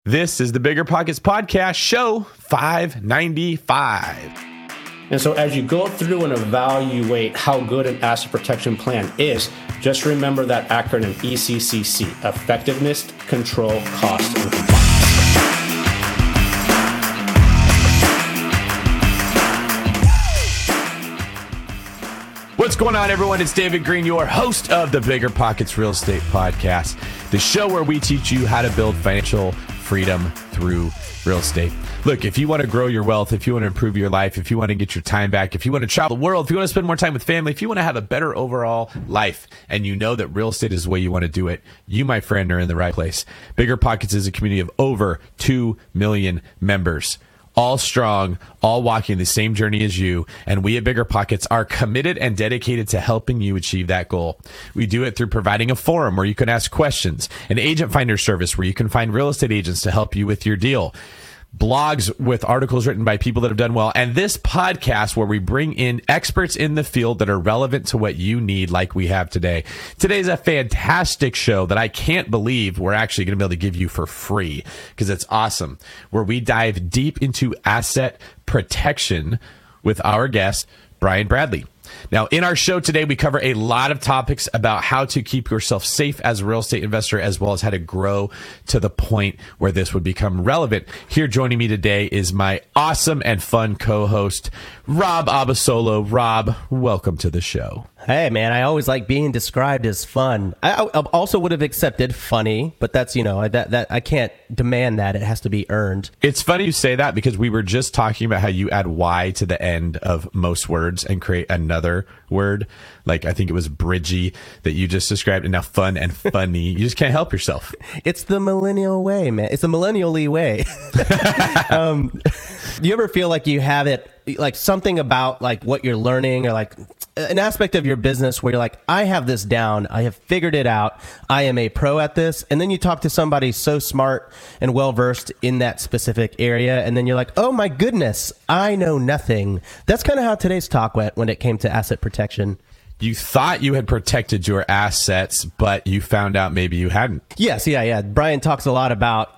This is the Bigger Pockets Podcast, show 595. And so as you go through and evaluate how good an asset protection plan is, just remember that acronym ECCC, Effectiveness, Control, Cost, and Compliance. What's going on, everyone? It's David Green, your host of the Bigger Pockets Real Estate Podcast, the show where we teach you how to build financial freedom through real estate. Look, if you want to grow your wealth, if you want to improve your life, if you want to get your time back, if you want to travel the world, if you want to spend more time with family, if you want to have a better overall life, and you know that real estate is the way you want to do it, you, my friend, are in the right place. Bigger Pockets is a community of over 2 million members. All strong, all walking the same journey as you, and we at Bigger Pockets are committed and dedicated to helping you achieve that goal. We do it through providing a forum where you can ask questions, an agent finder service where you can find real estate agents to help you with your deal, blogs with articles written by people that have done well, and this podcast where we bring in experts in the field that are relevant to what you need, like we have today. Today's a fantastic show that I can't believe we're actually going to be able to give you for free, because it's awesome, where we dive deep into asset protection with our guest, Brian Bradley. Now, in our show today, we cover a lot of topics about how to keep yourself safe as a real estate investor, as well as how to grow to the point where this would become relevant. Here joining me today is my awesome and fun co-host, Rob Abasolo. Rob, welcome to the show. Hey, man, I always like being described as fun. I also would have accepted funny, but that's, that I can't demand that. It has to be earned. It's funny you say that, because we were just talking about how you add Y to the end of most words and create another word. Like, I think it was bridgy that you just described, and now fun and funny. You just can't help yourself. It's the millennial way, man. It's the millennial-y way. Do you ever feel like you have it, like something about like what you're learning, or like an aspect of your business where you're like, I have this down, I have figured it out, I am a pro at this, and then you talk to somebody so smart and well-versed in that specific area, and then you're like, oh my goodness, I know nothing. That's kind of how today's talk went when it came to asset protection. You thought you had protected your assets, but you found out maybe you hadn't. Yes, yeah. Brian talks a lot about,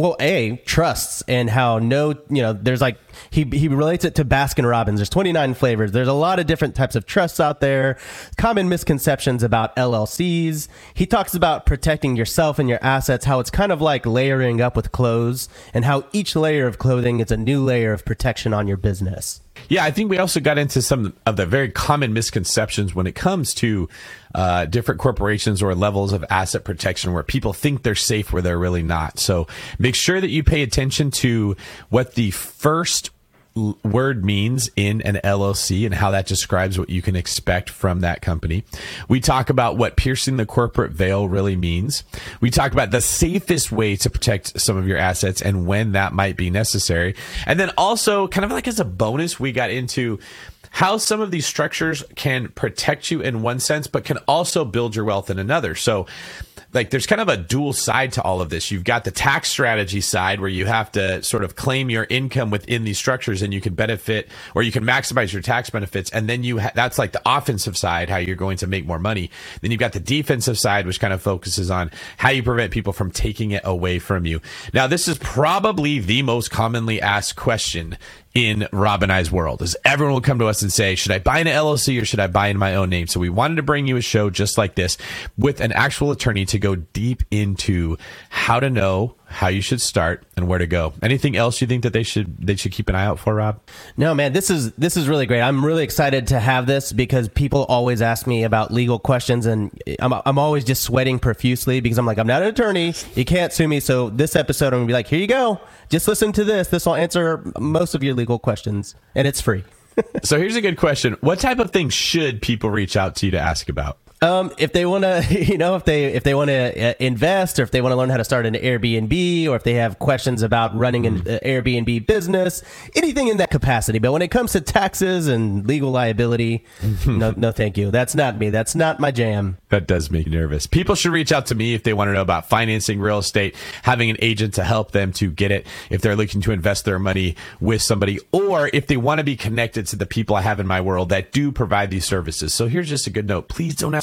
trusts, and how there's like, he relates it to Baskin Robbins. There's 29 flavors. There's a lot of different types of trusts out there, common misconceptions about LLCs. He talks about protecting yourself and your assets, how it's kind of like layering up with clothes, and how each layer of clothing is a new layer of protection on your business. Yeah, I think we also got into some of the very common misconceptions when it comes to different corporations or levels of asset protection, where people think they're safe where they're really not. So make sure that you pay attention to what the first word means in an LLC and how that describes what you can expect from that company. We talk about what piercing the corporate veil really means. We talk about the safest way to protect some of your assets and when that might be necessary. And then also, kind of like as a bonus, we got into how some of these structures can protect you in one sense, but can also build your wealth in another. So like, there's kind of a dual side to all of this. You've got the tax strategy side, where you have to sort of claim your income within these structures, and you can benefit, or you can maximize your tax benefits. And then that's like the offensive side, how you're going to make more money. Then you've got the defensive side, which kind of focuses on how you prevent people from taking it away from you. Now, this is probably the most commonly asked question in Rob and I's world, is everyone will come to us and say, should I buy an LLC or should I buy in my own name? So we wanted to bring you a show just like this with an actual attorney to go deep into how to know how you should start and where to go. Anything else you think that they should keep an eye out for, Rob? No, man, this is really great. I'm really excited to have this, because people always ask me about legal questions, and I'm always just sweating profusely, because I'm like, I'm not an attorney. You can't sue me. So this episode, I'm gonna be like, here you go. Just listen to this. This will answer most of your legal questions, and it's free. So here's a good question. What type of things should people reach out to you to ask about? If they want to, if they want to invest, or if they want to learn how to start an Airbnb, or if they have questions about running an Airbnb business, anything in that capacity. But when it comes to taxes and legal liability, no, thank you. That's not me. That's not my jam. That does make me nervous. People should reach out to me if they want to know about financing real estate, having an agent to help them to get it, if they're looking to invest their money with somebody, or if they want to be connected to the people I have in my world that do provide these services. So here's just a good note. Please don't ask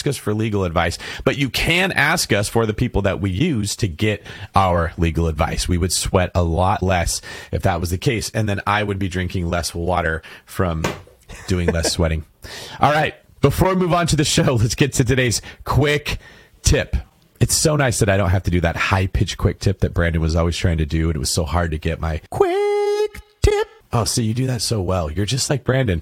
ask us for legal advice, but you can ask us for the people that we use to get our legal advice. We would sweat a lot less if that was the case. And then I would be drinking less water from doing less sweating. All right. Before we move on to the show, let's get to today's quick tip. It's so nice that I don't have to do that high-pitched quick tip that Brandon was always trying to do, and it was so hard to get my quick tip. Oh, see, you do that so well. You're just like Brandon.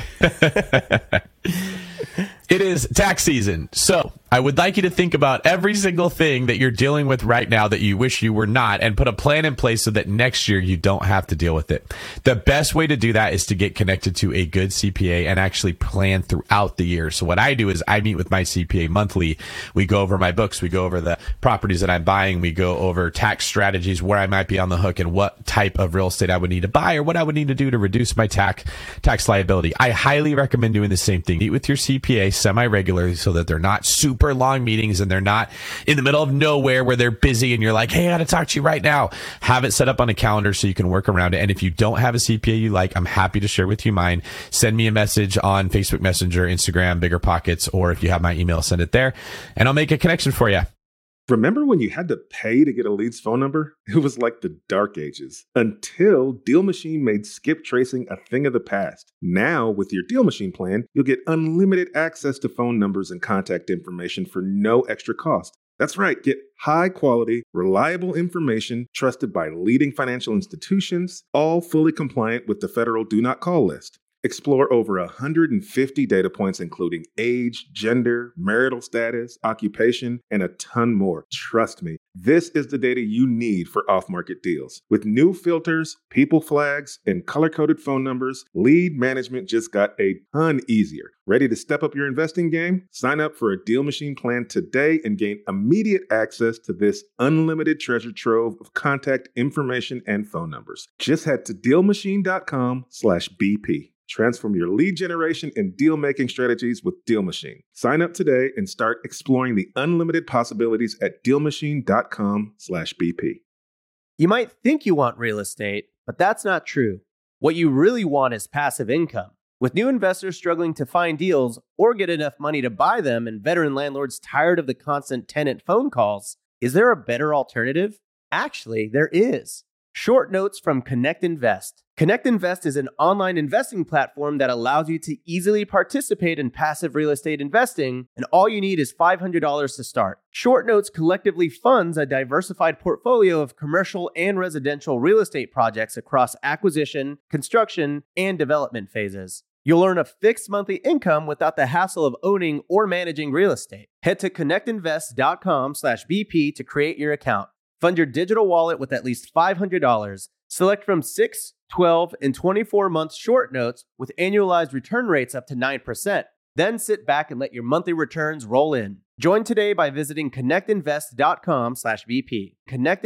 It is tax season, so I would like you to think about every single thing that you're dealing with right now that you wish you were not, and put a plan in place so that next year you don't have to deal with it. The best way to do that is to get connected to a good CPA and actually plan throughout the year. So what I do is I meet with my CPA monthly. We go over my books. We go over the properties that I'm buying. We go over tax strategies, where I might be on the hook, and what type of real estate I would need to buy, or what I would need to do to reduce my tax liability. I highly recommend doing the same thing. Meet with your CPA semi-regularly so that they're not super long meetings and they're not in the middle of nowhere where they're busy and you're like, hey, I got to talk to you right now. Have it set up on a calendar so you can work around it. And if you don't have a CPA you like, I'm happy to share with you mine. Send me a message on Facebook Messenger, Instagram, Bigger Pockets, or if you have my email, send it there and I'll make a connection for you. Remember when you had to pay to get a lead's phone number? It was like the dark ages, until Deal Machine made skip tracing a thing of the past. Now, with your Deal Machine plan, you'll get unlimited access to phone numbers and contact information for no extra cost. That's right, get high-quality, reliable information trusted by leading financial institutions, all fully compliant with the federal Do Not Call list. Explore over 150 data points, including age, gender, marital status, occupation, and a ton more. Trust me, this is the data you need for off-market deals. With new filters, people flags, and color-coded phone numbers, lead management just got a ton easier. Ready to step up your investing game? Sign up for a Deal Machine plan today and gain immediate access to this unlimited treasure trove of contact information and phone numbers. Just head to DealMachine.com/BP. Transform your lead generation and deal-making strategies with Deal Machine. Sign up today and start exploring the unlimited possibilities at DealMachine.com/BP. You might think you want real estate, but that's not true. What you really want is passive income. With new investors struggling to find deals or get enough money to buy them, and veteran landlords tired of the constant tenant phone calls, is there a better alternative? Actually, there is. Short notes from Connect Invest. Connect Invest is an online investing platform that allows you to easily participate in passive real estate investing, and all you need is $500 to start. Short Notes collectively funds a diversified portfolio of commercial and residential real estate projects across acquisition, construction, and development phases. You'll earn a fixed monthly income without the hassle of owning or managing real estate. Head to connectinvest.com/BP to create your account. Fund your digital wallet with at least $500. Select from 6, 12, and 24-month short notes with annualized return rates up to 9%. Then sit back and let your monthly returns roll in. Join today by visiting connectinvest.com/BP.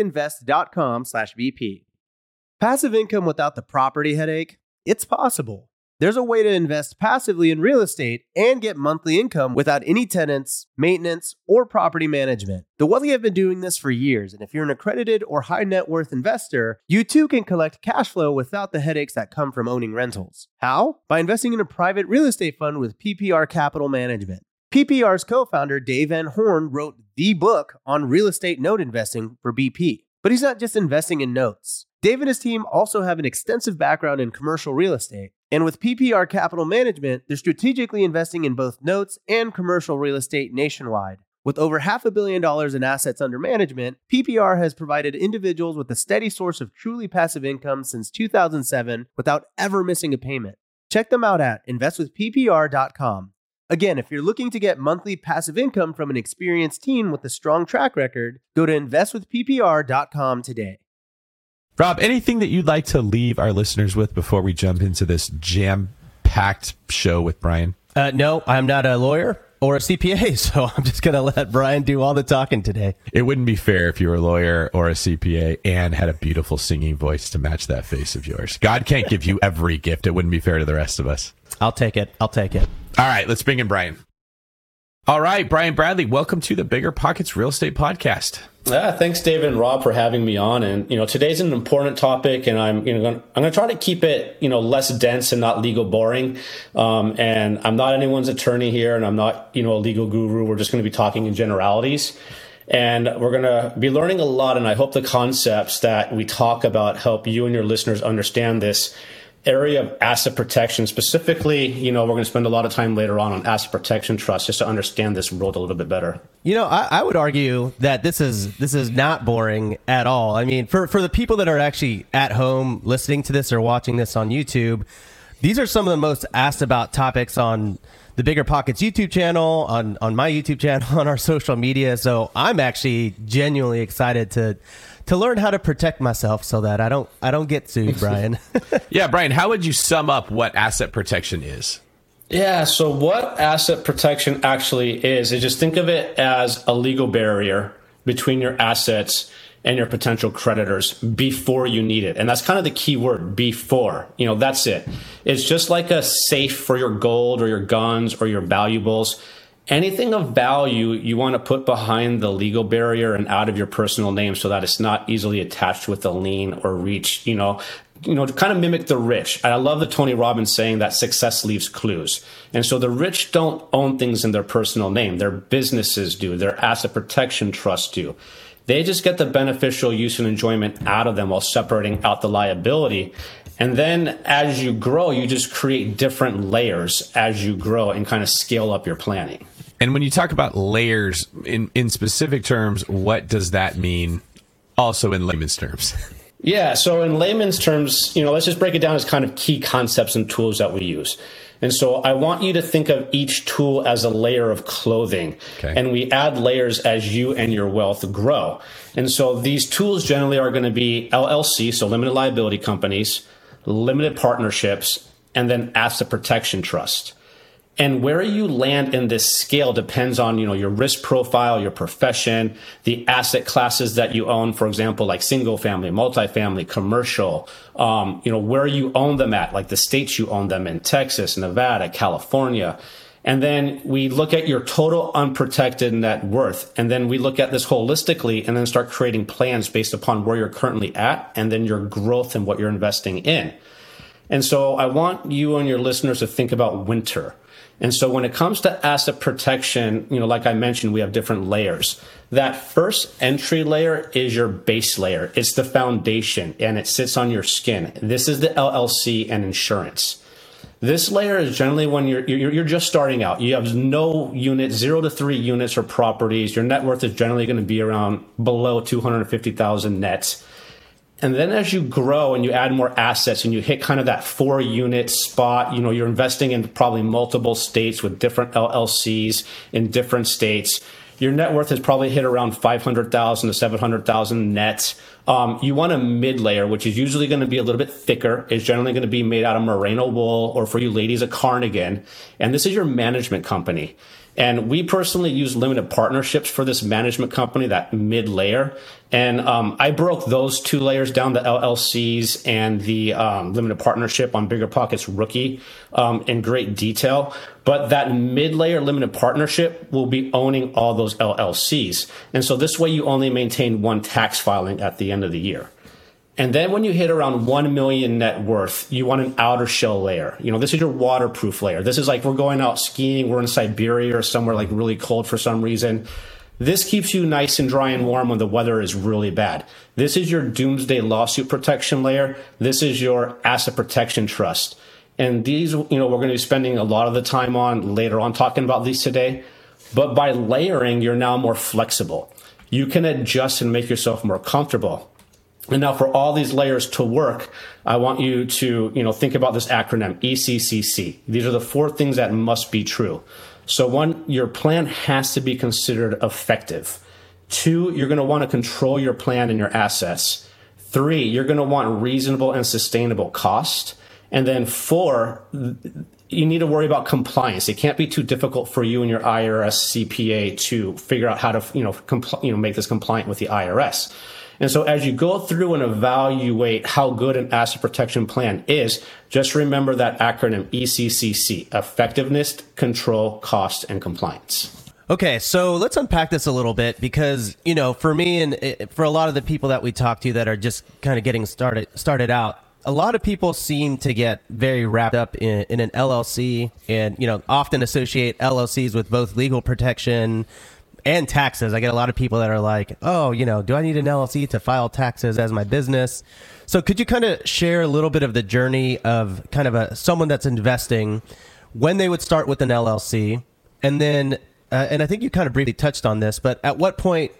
Connectinvest.com/BP. Passive income without the property headache? It's possible. There's a way to invest passively in real estate and get monthly income without any tenants, maintenance, or property management. The Wealthy have been doing this for years, and if you're an accredited or high net worth investor, you too can collect cash flow without the headaches that come from owning rentals. How? By investing in a private real estate fund with PPR Capital Management. PPR's co-founder, Dave Van Horn, wrote the book on real estate note investing for BP. But he's not just investing in notes. Dave and his team also have an extensive background in commercial real estate. And with PPR Capital Management, they're strategically investing in both notes and commercial real estate nationwide. With over $500 million in assets under management, PPR has provided individuals with a steady source of truly passive income since 2007 without ever missing a payment. Check them out at investwithppr.com. Again, if you're looking to get monthly passive income from an experienced team with a strong track record, go to investwithppr.com today. Rob, anything that you'd like to leave our listeners with before we jump into this jam-packed show with Brian? No, I'm not a lawyer or a CPA, so I'm just going to let Brian do all the talking today. It wouldn't be fair if you were a lawyer or a CPA and had a beautiful singing voice to match that face of yours. God can't give you every gift. It wouldn't be fair to the rest of us. I'll take it. All right, let's bring in Brian. All right, Brian Bradley, welcome to the Bigger Pockets Real Estate Podcast. Thanks, David and Rob, for having me on. And today's an important topic, and I'm going to try to keep it less dense and not legal boring. And I'm not anyone's attorney here, and I'm not a legal guru. We're just going to be talking in generalities, and we're going to be learning a lot. And I hope the concepts that we talk about help you and your listeners understand this area of asset protection. Specifically, we're going to spend a lot of time later on asset protection trust, just to understand this world a little bit better. I would argue that this is not boring at all. I mean, for the people that are actually at home listening to this or watching this on YouTube, these are some of the most asked about topics on the Bigger Pockets YouTube channel, on my YouTube channel, on our social media. So I'm actually genuinely excited to learn how to protect myself so that I don't get sued, Brian. Yeah, Brian, how would you sum up what asset protection is? Yeah, so what asset protection actually is just think of it as a legal barrier between your assets and your potential creditors before you need it. And that's kind of the key word, before. That's it. It's just like a safe for your gold or your guns or your valuables. Anything of value you want to put behind the legal barrier and out of your personal name so that it's not easily attached with a lien or reach, to kind of mimic the rich. And I love the Tony Robbins saying that success leaves clues. And so the rich don't own things in their personal name. Their businesses do. Their asset protection trusts do. They just get the beneficial use and enjoyment out of them while separating out the liability. And then as you grow, you just create different layers as you grow and kind of scale up your planning. And when you talk about layers in specific terms, what does that mean also in layman's terms? Yeah, so in layman's terms, let's just break it down as kind of key concepts and tools that we use. And so I want you to think of each tool as a layer of clothing. Okay. And we add layers as you and your wealth grow. And so these tools generally are going to be LLC, so limited liability companies, limited partnerships, and then asset protection trust. And where you land in this scale depends on, your risk profile, your profession, the asset classes that you own, for example, like single family, multifamily, commercial, where you own them at, like the states you own them in, Texas, Nevada, California. And then we look at your total unprotected net worth. And then we look at this holistically and then start creating plans based upon where you're currently at and then your growth and what you're investing in. And so I want you and your listeners to think about winter. And so when it comes to asset protection, like I mentioned, we have different layers. That first entry layer is your base layer. It's the foundation and it sits on your skin. This is the LLC and insurance. This layer is generally when you're just starting out. You have no units, 0 to 3 units or properties. Your net worth is generally going to be around below 250,000 nets. And then as you grow and you add more assets and you hit kind of that 4 unit spot, you're investing in probably multiple states with different LLCs in different states. Your net worth has probably hit around 500,000 to 700,000 net. You want a mid layer, which is usually going to be a little bit thicker. It's generally going to be made out of merino wool, or for you ladies, a cardigan. And this is your management company. And we personally use limited partnerships for this management company, that mid layer. And I broke those 2 layers down, the LLCs and the limited partnership on Bigger Pockets Rookie in great detail. But that mid layer limited partnership will be owning all those LLCs. And so this way you only maintain 1 tax filing at the end of the year. And then when you hit around 1 million net worth, you want an outer shell layer. This is your waterproof layer. This is like we're going out skiing, we're in Siberia or somewhere like really cold for some reason. This keeps you nice and dry and warm when the weather is really bad. This is your doomsday lawsuit protection layer. This is your asset protection trust. And these, we're going to be spending a lot of the time on later on talking about these today. But by layering, you're now more flexible. You can adjust and make yourself more comfortable. And now for all these layers to work, I want you to, think about this acronym, ECCC. These are the 4 things that must be true. So 1, your plan has to be considered effective. 2, you're going to want to control your plan and your assets. 3, you're going to want reasonable and sustainable cost. And then 4, you need to worry about compliance. It can't be too difficult for you and your IRS CPA to figure out how to, make this compliant with the IRS. And so as you go through and evaluate how good an asset protection plan is, just remember that acronym ECCC, effectiveness, control, cost, and compliance. Okay, so let's unpack this a little bit because, for me and for a lot of the people that we talk to that are just kind of getting started out, a lot of people seem to get very wrapped up in an LLC and, often associate LLCs with both legal protection and taxes. I get a lot of people that are like, oh, do I need an LLC to file taxes as my business? So could you kind of share a little bit of the journey of kind of someone that's investing when they would start with an LLC? And then, and I think you kind of briefly touched on this, but at what point,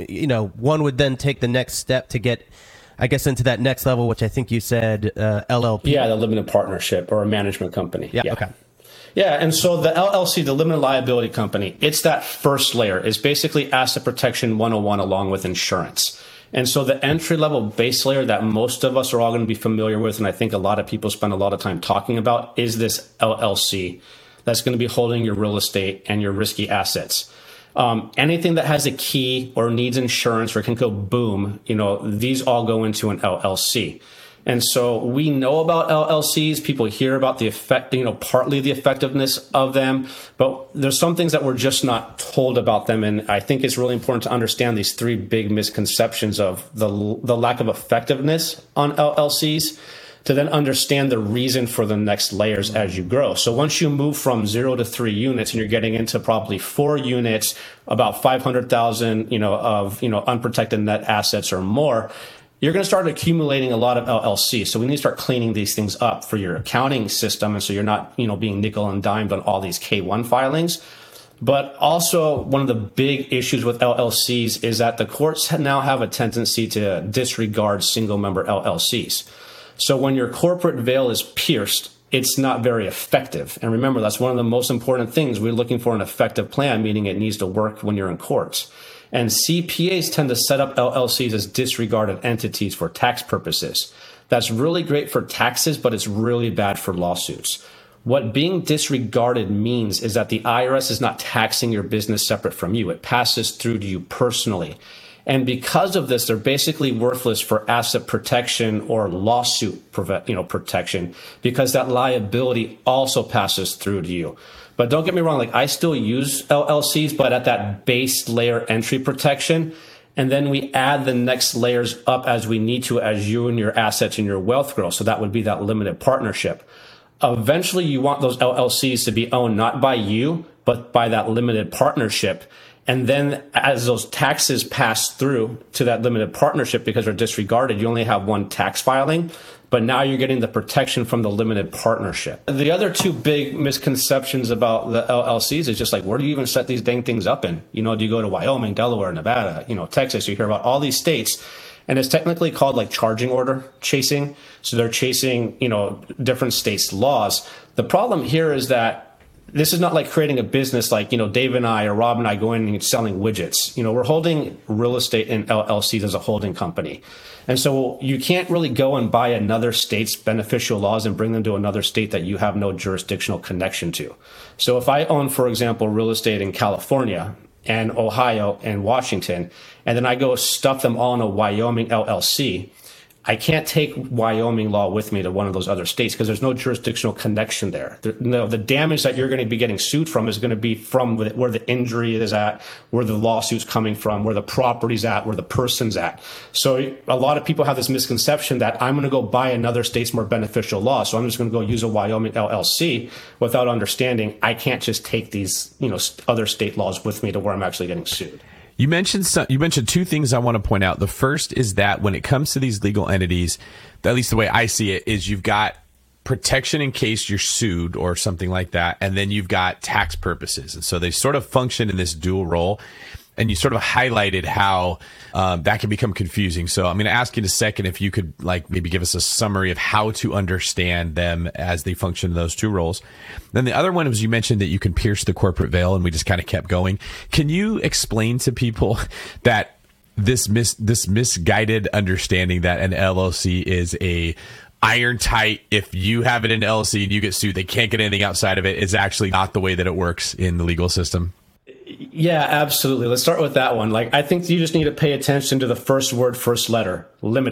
one would then take the next step to get, I guess, into that next level, which I think you said LLP. Yeah, the limited partnership or a management company. Yeah. Okay. Yeah, and so the LLC, the limited liability company, it's that first layer. It's basically asset protection 101 along with insurance. And so the entry-level base layer that most of us are all going to be familiar with, and I think a lot of people spend a lot of time talking about, is this LLC that's going to be holding your real estate and your risky assets. Anything that has a key or needs insurance or can go boom, these all go into an LLC. And so we know about LLCs. People hear about the effect, partly the effectiveness of them, but there's some things that we're just not told about them. And I think it's really important to understand these three big misconceptions of the lack of effectiveness on LLCs to then understand the reason for the next layers as you grow. So once you move from 0 to 3 units and you're getting into probably 4 units, about 500,000, of, unprotected net assets or more, you're going to start accumulating a lot of LLCs. So we need to start cleaning these things up for your accounting system. And so you're not, being nickel and dimed on all these K1 filings. But also one of the big issues with LLCs is that the courts now have a tendency to disregard single member LLCs. So when your corporate veil is pierced, it's not very effective. And remember, that's one of the most important things. We're looking for an effective plan, meaning it needs to work when you're in courts. And CPAs tend to set up LLCs as disregarded entities for tax purposes. That's really great for taxes, but it's really bad for lawsuits. What being disregarded means is that the IRS is not taxing your business separate from you. It passes through to you personally. And because of this, they're basically worthless for asset protection or lawsuit protection, because that liability also passes through to you. But don't get me wrong, I still use LLCs, but at that base layer entry protection. And then we add the next layers up as we need to, as you and your assets and your wealth grow. So that would be that limited partnership. Eventually, you want those LLCs to be owned not by you, but by that limited partnership. And then as those taxes pass through to that limited partnership, because they're disregarded, you only have one tax filing, but now you're getting the protection from the limited partnership. The other two big misconceptions about the LLCs is just where do you even set these dang things up in? Do you go to Wyoming, Delaware, Nevada, Texas? You hear about all these states. And it's technically called charging order chasing. So they're chasing, different states' laws. The problem here is that this is not like creating a business Dave and I or Rob and I going and selling widgets. We're holding real estate in LLCs as a holding company. And so you can't really go and buy another state's beneficial laws and bring them to another state that you have no jurisdictional connection to. So if I own, for example, real estate in California and Ohio and Washington, and then I go stuff them all in a Wyoming LLC, I can't take Wyoming law with me to one of those other states because there's no jurisdictional connection there. The damage that you're going to be getting sued from is going to be from where the injury is at, where the lawsuit's coming from, where the property's at, where the person's at. So a lot of people have this misconception that I'm going to go buy another state's more beneficial law, so I'm just going to go use a Wyoming LLC without understanding I can't just take these other state laws with me to where I'm actually getting sued. You mentioned two things I want to point out. The first is that when it comes to these legal entities, at least the way I see it, is you've got protection in case you're sued or something like that, and then you've got tax purposes. And so they sort of function in this dual role. And you sort of highlighted how that can become confusing. So I'm going to ask you in a second if you could maybe give us a summary of how to understand them as they function in those two roles. Then the other one was you mentioned that you can pierce the corporate veil, and we just kind of kept going. Can you explain to people that this misguided understanding that an LLC is a iron tight, if you have it in LLC and you get sued, they can't get anything outside of it, is actually not the way that it works in the legal system? Yeah, absolutely. Let's start with that one. I think you just need to pay attention to the first word, first letter, limited.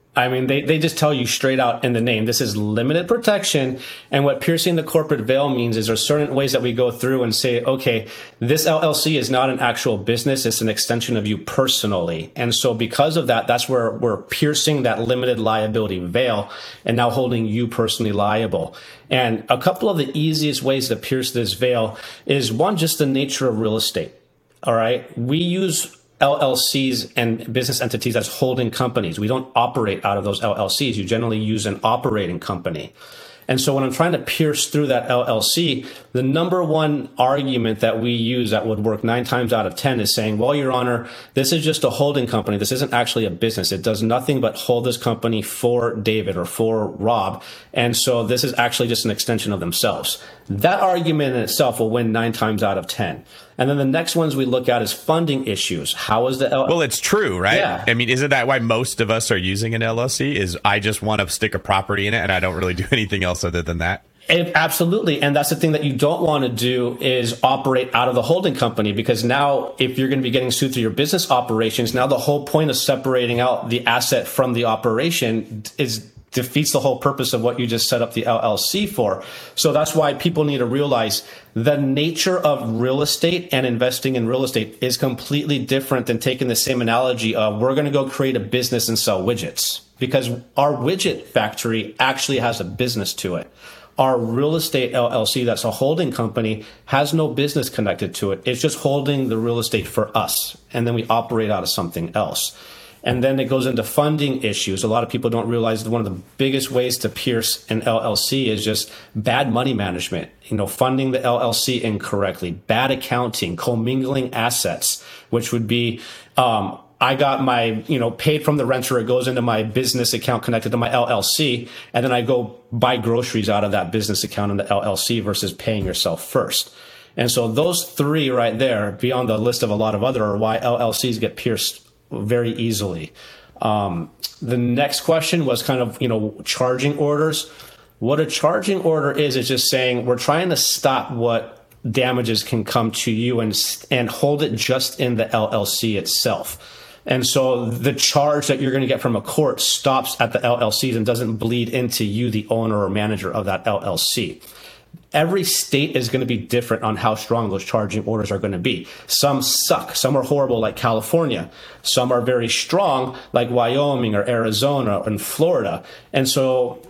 I mean, they just tell you straight out in the name, this is limited protection. And what piercing the corporate veil means is there's certain ways that we go through and say, okay, this LLC is not an actual business. It's an extension of you personally. And so because of that, that's where we're piercing that limited liability veil and now holding you personally liable. And a couple of the easiest ways to pierce this veil is one, just the nature of real estate. All right. We use LLCs and business entities as holding companies. We don't operate out of those LLCs. You generally use an operating company. And so when I'm trying to pierce through that LLC, the number one argument that we use that would work 9 times out of 10 is saying, well, Your Honor, this is just a holding company. This isn't actually a business. It does nothing but hold this company for David or for Rob. And so this is actually just an extension of themselves. That argument in itself will win 9 times out of 10. And then the next ones we look at is funding issues. How is the Well, it's true, right? Yeah. I mean, isn't that why most of us are using an LLC? Is I just want to stick a property in it and I don't really do anything else other than that? Absolutely. And that's the thing that you don't want to do is operate out of the holding company, because now if you're going to be getting sued through your business operations, now the whole point of separating out the asset from the operation defeats the whole purpose of what you just set up the LLC for. So that's why people need to realize the nature of real estate and investing in real estate is completely different than taking the same analogy of we're going to go create a business and sell widgets, because our widget factory actually has a business to it. Our real estate LLC, that's a holding company, has no business connected to it. It's just holding the real estate for us. And then we operate out of something else. And then it goes into funding issues. A lot of people don't realize that one of the biggest ways to pierce an LLC is just bad money management, funding the LLC incorrectly, bad accounting, commingling assets, which would be, I got my, paid from the renter. It goes into my business account connected to my LLC. And then I go buy groceries out of that business account in the LLC versus paying yourself first. And so those 3 right there, beyond the list of a lot of other, are why LLCs get pierced very easily. The next question was kind of, charging orders. What a charging order is just saying we're trying to stop what damages can come to you and hold it just in the LLC itself. And so the charge that you're going to get from a court stops at the LLCs and doesn't bleed into you, the owner or manager of that LLC. Every state is going to be different on how strong those charging orders are going to be. Some suck. Some are horrible, like California. Some are very strong, like Wyoming or Arizona and Florida. And so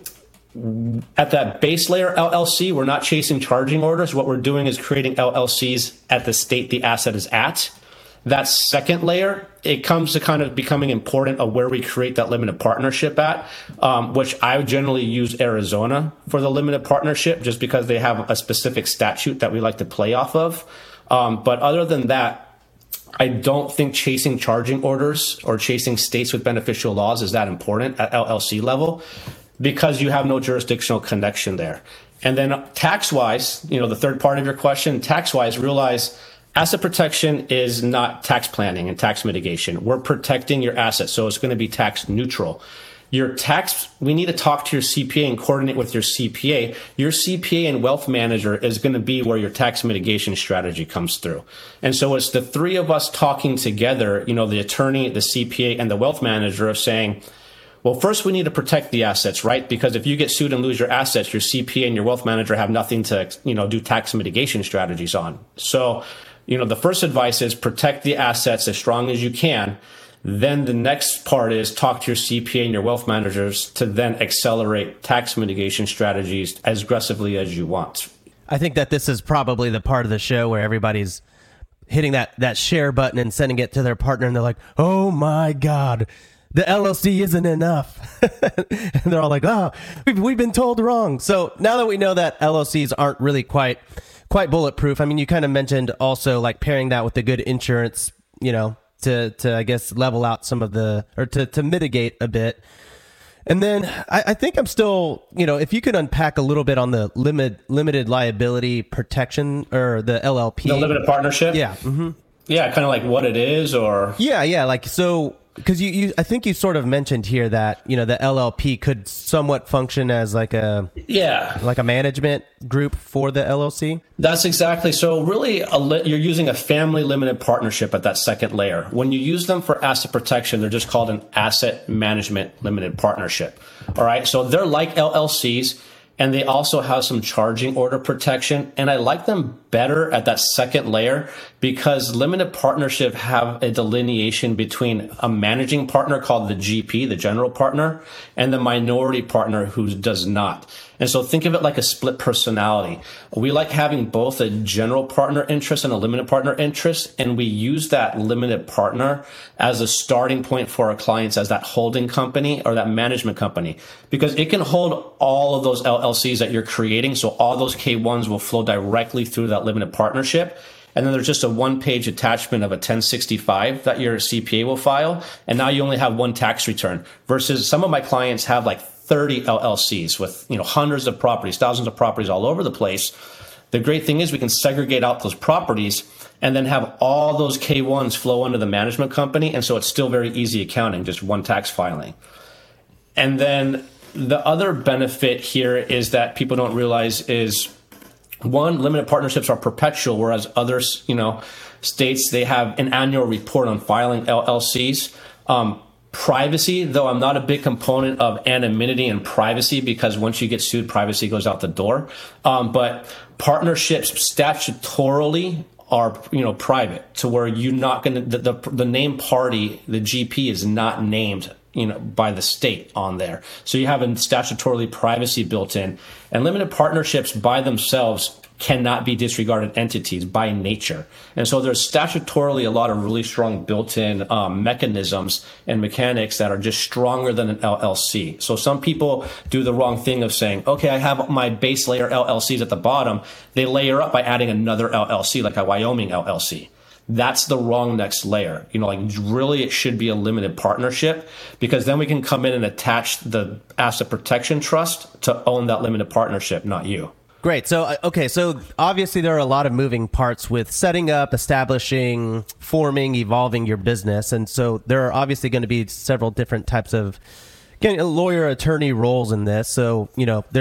at that base layer LLC, we're not chasing charging orders. What we're doing is creating LLCs at the state the asset is at. That second layer, it comes to kind of becoming important of where we create that limited partnership at, which I generally use Arizona for the limited partnership just because they have a specific statute that we like to play off of. But other than that, I don't think chasing charging orders or chasing states with beneficial laws is that important at LLC level, because you have no jurisdictional connection there. And then tax-wise, the third part of your question, tax-wise, realize asset protection is not tax planning and tax mitigation. We're protecting your assets, so it's going to be tax neutral. We need to talk to your CPA and coordinate with your CPA. Your CPA and wealth manager is going to be where your tax mitigation strategy comes through. And so it's the 3 of us talking together, the attorney, the CPA, and the wealth manager, of saying, well, first we need to protect the assets, right? Because if you get sued and lose your assets, your CPA and your wealth manager have nothing to, do tax mitigation strategies on. So, the first advice is protect the assets as strong as you can. Then the next part is talk to your CPA and your wealth managers to then accelerate tax mitigation strategies as aggressively as you want. I think that this is probably the part of the show where everybody's hitting that share button and sending it to their partner, and they're like, oh my God, the LLC isn't enough. And they're all like, oh, we've been told wrong. So now that we know that LLCs aren't really quite bulletproof, I mean, you kind of mentioned also like pairing that with the good insurance, to I guess level out some of to mitigate a bit. And then I think I'm still, if you could unpack a little bit on the limited liability protection, or the LLP. The limited partnership? Yeah. Mm-hmm. Yeah, kind of like what it is, or... Yeah. Like, so because I think you sort of mentioned here that, the LLP could somewhat function as like a management group for the LLC. That's exactly. So really you're using a family limited partnership at that second layer. When you use them for asset protection, they're just called an asset management limited partnership. All right. So they're like LLCs. And they also have some charging order protection. And I like them better at that second layer because limited partnership have a delineation between a managing partner called the GP, the general partner, and the minority partner who does not. And so think of it like a split personality. We like having both a general partner interest and a limited partner interest. And we use that limited partner as a starting point for our clients as that holding company or that management company, because it can hold all of those LLCs that you're creating. So all those K1s will flow directly through that limited partnership. And then there's just a one-page attachment of a 1065 that your CPA will file. And now you only have one tax return versus some of my clients have like 30 LLCs with, hundreds of properties, thousands of properties all over the place. The great thing is we can segregate out those properties and then have all those K1s flow under the management company. And so it's still very easy accounting, just one tax filing. And then the other benefit here is that people don't realize is, one, limited partnerships are perpetual, whereas others, states, they have an annual report on filing LLCs. Privacy, though I'm not a big component of anonymity and privacy because once you get sued, privacy goes out the door. But partnerships statutorily are, private to where you're not going to, the named party, the GP is not named, by the state on there. So you have a statutorily privacy built in, and limited partnerships by themselves cannot be disregarded entities by nature. And so there's statutorily a lot of really strong built-in mechanisms and mechanics that are just stronger than an LLC. So some people do the wrong thing of saying, okay, I have my base layer LLCs at the bottom. They layer up by adding another LLC, like a Wyoming LLC. That's the wrong next layer. Really it should be a limited partnership, because then we can come in and attach the asset protection trust to own that limited partnership, not you. Great. So, okay. So obviously there are a lot of moving parts with setting up, establishing, forming, evolving your business. And so there are obviously going to be several different types of lawyer, attorney roles in this. So,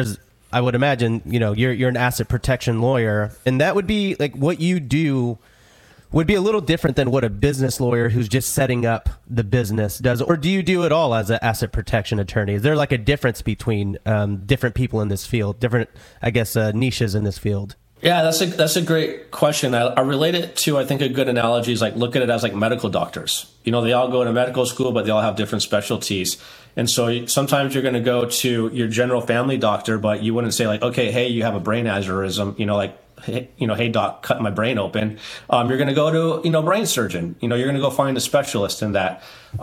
I would imagine, you're an asset protection lawyer, and that would be like what you do would be a little different than what a business lawyer who's just setting up the business does. Or do you do it all as an asset protection attorney? Is there like a difference between different people in this field, different, niches in this field? Yeah, that's a great question. I relate it to, I think a good analogy is like look at it as like medical doctors. They all go to medical school, but they all have different specialties. And so sometimes you're going to go to your general family doctor, but you wouldn't say like, okay, hey, you have a brain aneurysm, hey doc, cut my brain open. You're going to go to, brain surgeon, you're going to go find a specialist in that.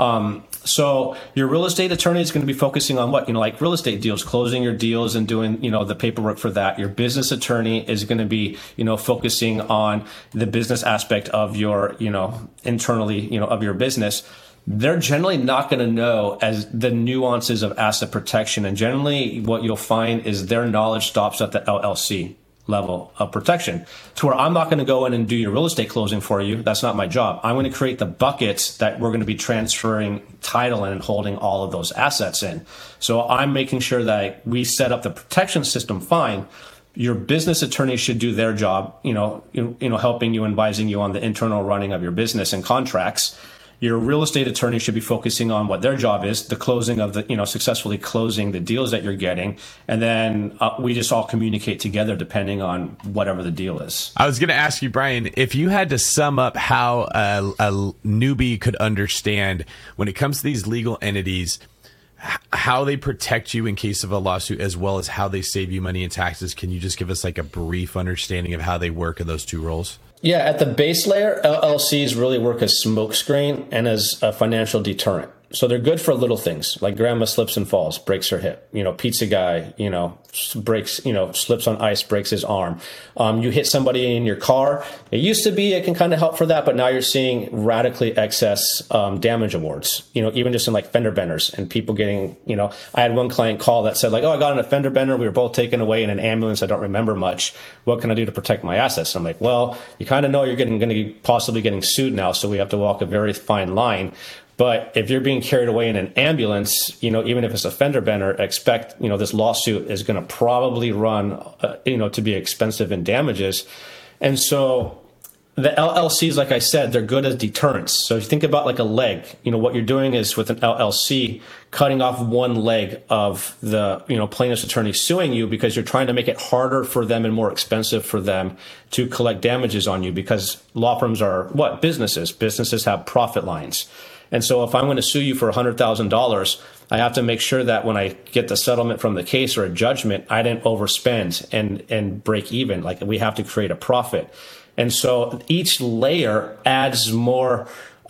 So your real estate attorney is going to be focusing on what, like real estate deals, closing your deals and doing, the paperwork for that. Your business attorney is going to be, focusing on the business aspect of your, internally, of your business. They're generally not going to know as the nuances of asset protection. And generally what you'll find is their knowledge stops at the LLC level of protection, to where I'm not going to go in and do your real estate closing for you. That's not my job. I'm going to create the buckets that we're going to be transferring title in and holding all of those assets in. So I'm making sure that we set up the protection system fine. Your business attorney should do their job, helping you, advising you on the internal running of your business and contracts. Your real estate attorney should be focusing on what their job is, the closing of the, successfully closing the deals that you're getting. And then we just all communicate together depending on whatever the deal is. I was going to ask you, Brian, if you had to sum up how a newbie could understand when it comes to these legal entities, how they protect you in case of a lawsuit, as well as how they save you money in taxes. Can you just give us like a brief understanding of how they work in those two roles? Yeah, at the base layer, LLCs really work as smokescreen and as a financial deterrent. So they're good for little things like grandma slips and falls, breaks her hip. Pizza guy, breaks, slips on ice, breaks his arm. You hit somebody in your car. It used to be it can kind of help for that, but now you're seeing radically excess damage awards. Even just in like fender benders and people getting. I had one client call that said like, "Oh, I got in a fender bender. We were both taken away in an ambulance. I don't remember much. What can I do to protect my assets?" And I'm like, "Well, you kind of know you're going to be possibly getting sued now, so we have to walk a very fine line." But if you're being carried away in an ambulance, even if it's a fender bender, expect, this lawsuit is going to probably run, to be expensive in damages. And so the LLCs, like I said, they're good as deterrents. So if you think about like a leg, what you're doing is with an LLC, cutting off one leg of the, plaintiff's attorney suing you because you're trying to make it harder for them and more expensive for them to collect damages on you, because law firms are what? Businesses. Businesses have profit lines. And so if I'm going to sue you for $100,000, I have to make sure that when I get the settlement from the case or a judgment, I didn't overspend and break even. Like, we have to create a profit. And so each layer adds more,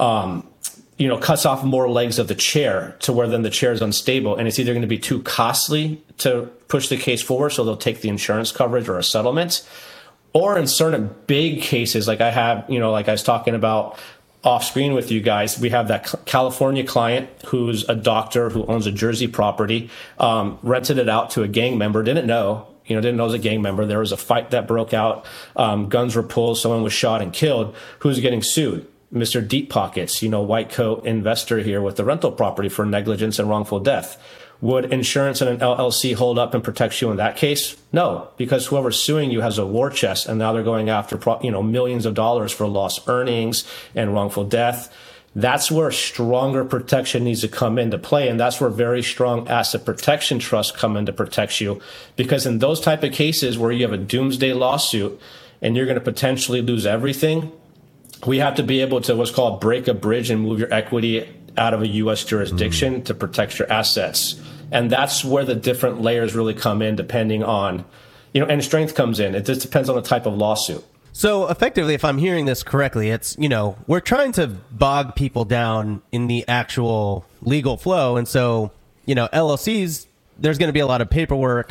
cuts off more legs of the chair to where then the chair is unstable. And it's either going to be too costly to push the case forward, so they'll take the insurance coverage or a settlement. Or in certain big cases, like I have, like I was talking about off screen with you guys, we have that California client who's a doctor who owns a Jersey property, rented it out to a gang member, didn't know it was a gang member. There was a fight that broke out. Guns were pulled. Someone was shot and killed. Who's getting sued? Mr. Deep Pockets, white coat investor here with the rental property for negligence and wrongful death. Would insurance and an LLC hold up and protect you in that case? No, because whoever's suing you has a war chest, and now they're going after, millions of dollars for lost earnings and wrongful death. That's where stronger protection needs to come into play. And that's where very strong asset protection trusts come in to protect you. Because in those type of cases where you have a doomsday lawsuit and you're going to potentially lose everything, we have to be able to what's called break a bridge and move your equity out of a U.S. jurisdiction to protect your assets. And that's where the different layers really come in, depending on, and strength comes in. It just depends on the type of lawsuit. So effectively, if I'm hearing this correctly, it's, we're trying to bog people down in the actual legal flow. And so, LLCs, there's going to be a lot of paperwork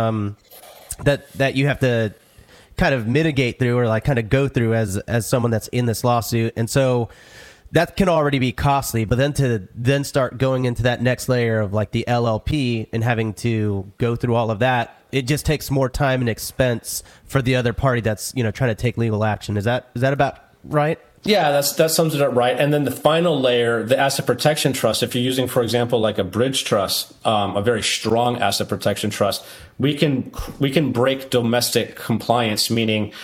that you have to kind of mitigate through, or like kind of go through as someone that's in this lawsuit. And so that can already be costly, but then start going into that next layer of like the LLP and having to go through all of that, it just takes more time and expense for the other party that's, trying to take legal action. Is that about right? Yeah, that sums it up right. And then the final layer, the asset protection trust, if you're using, for example, like a bridge trust, a very strong asset protection trust, we can break domestic compliance, meaning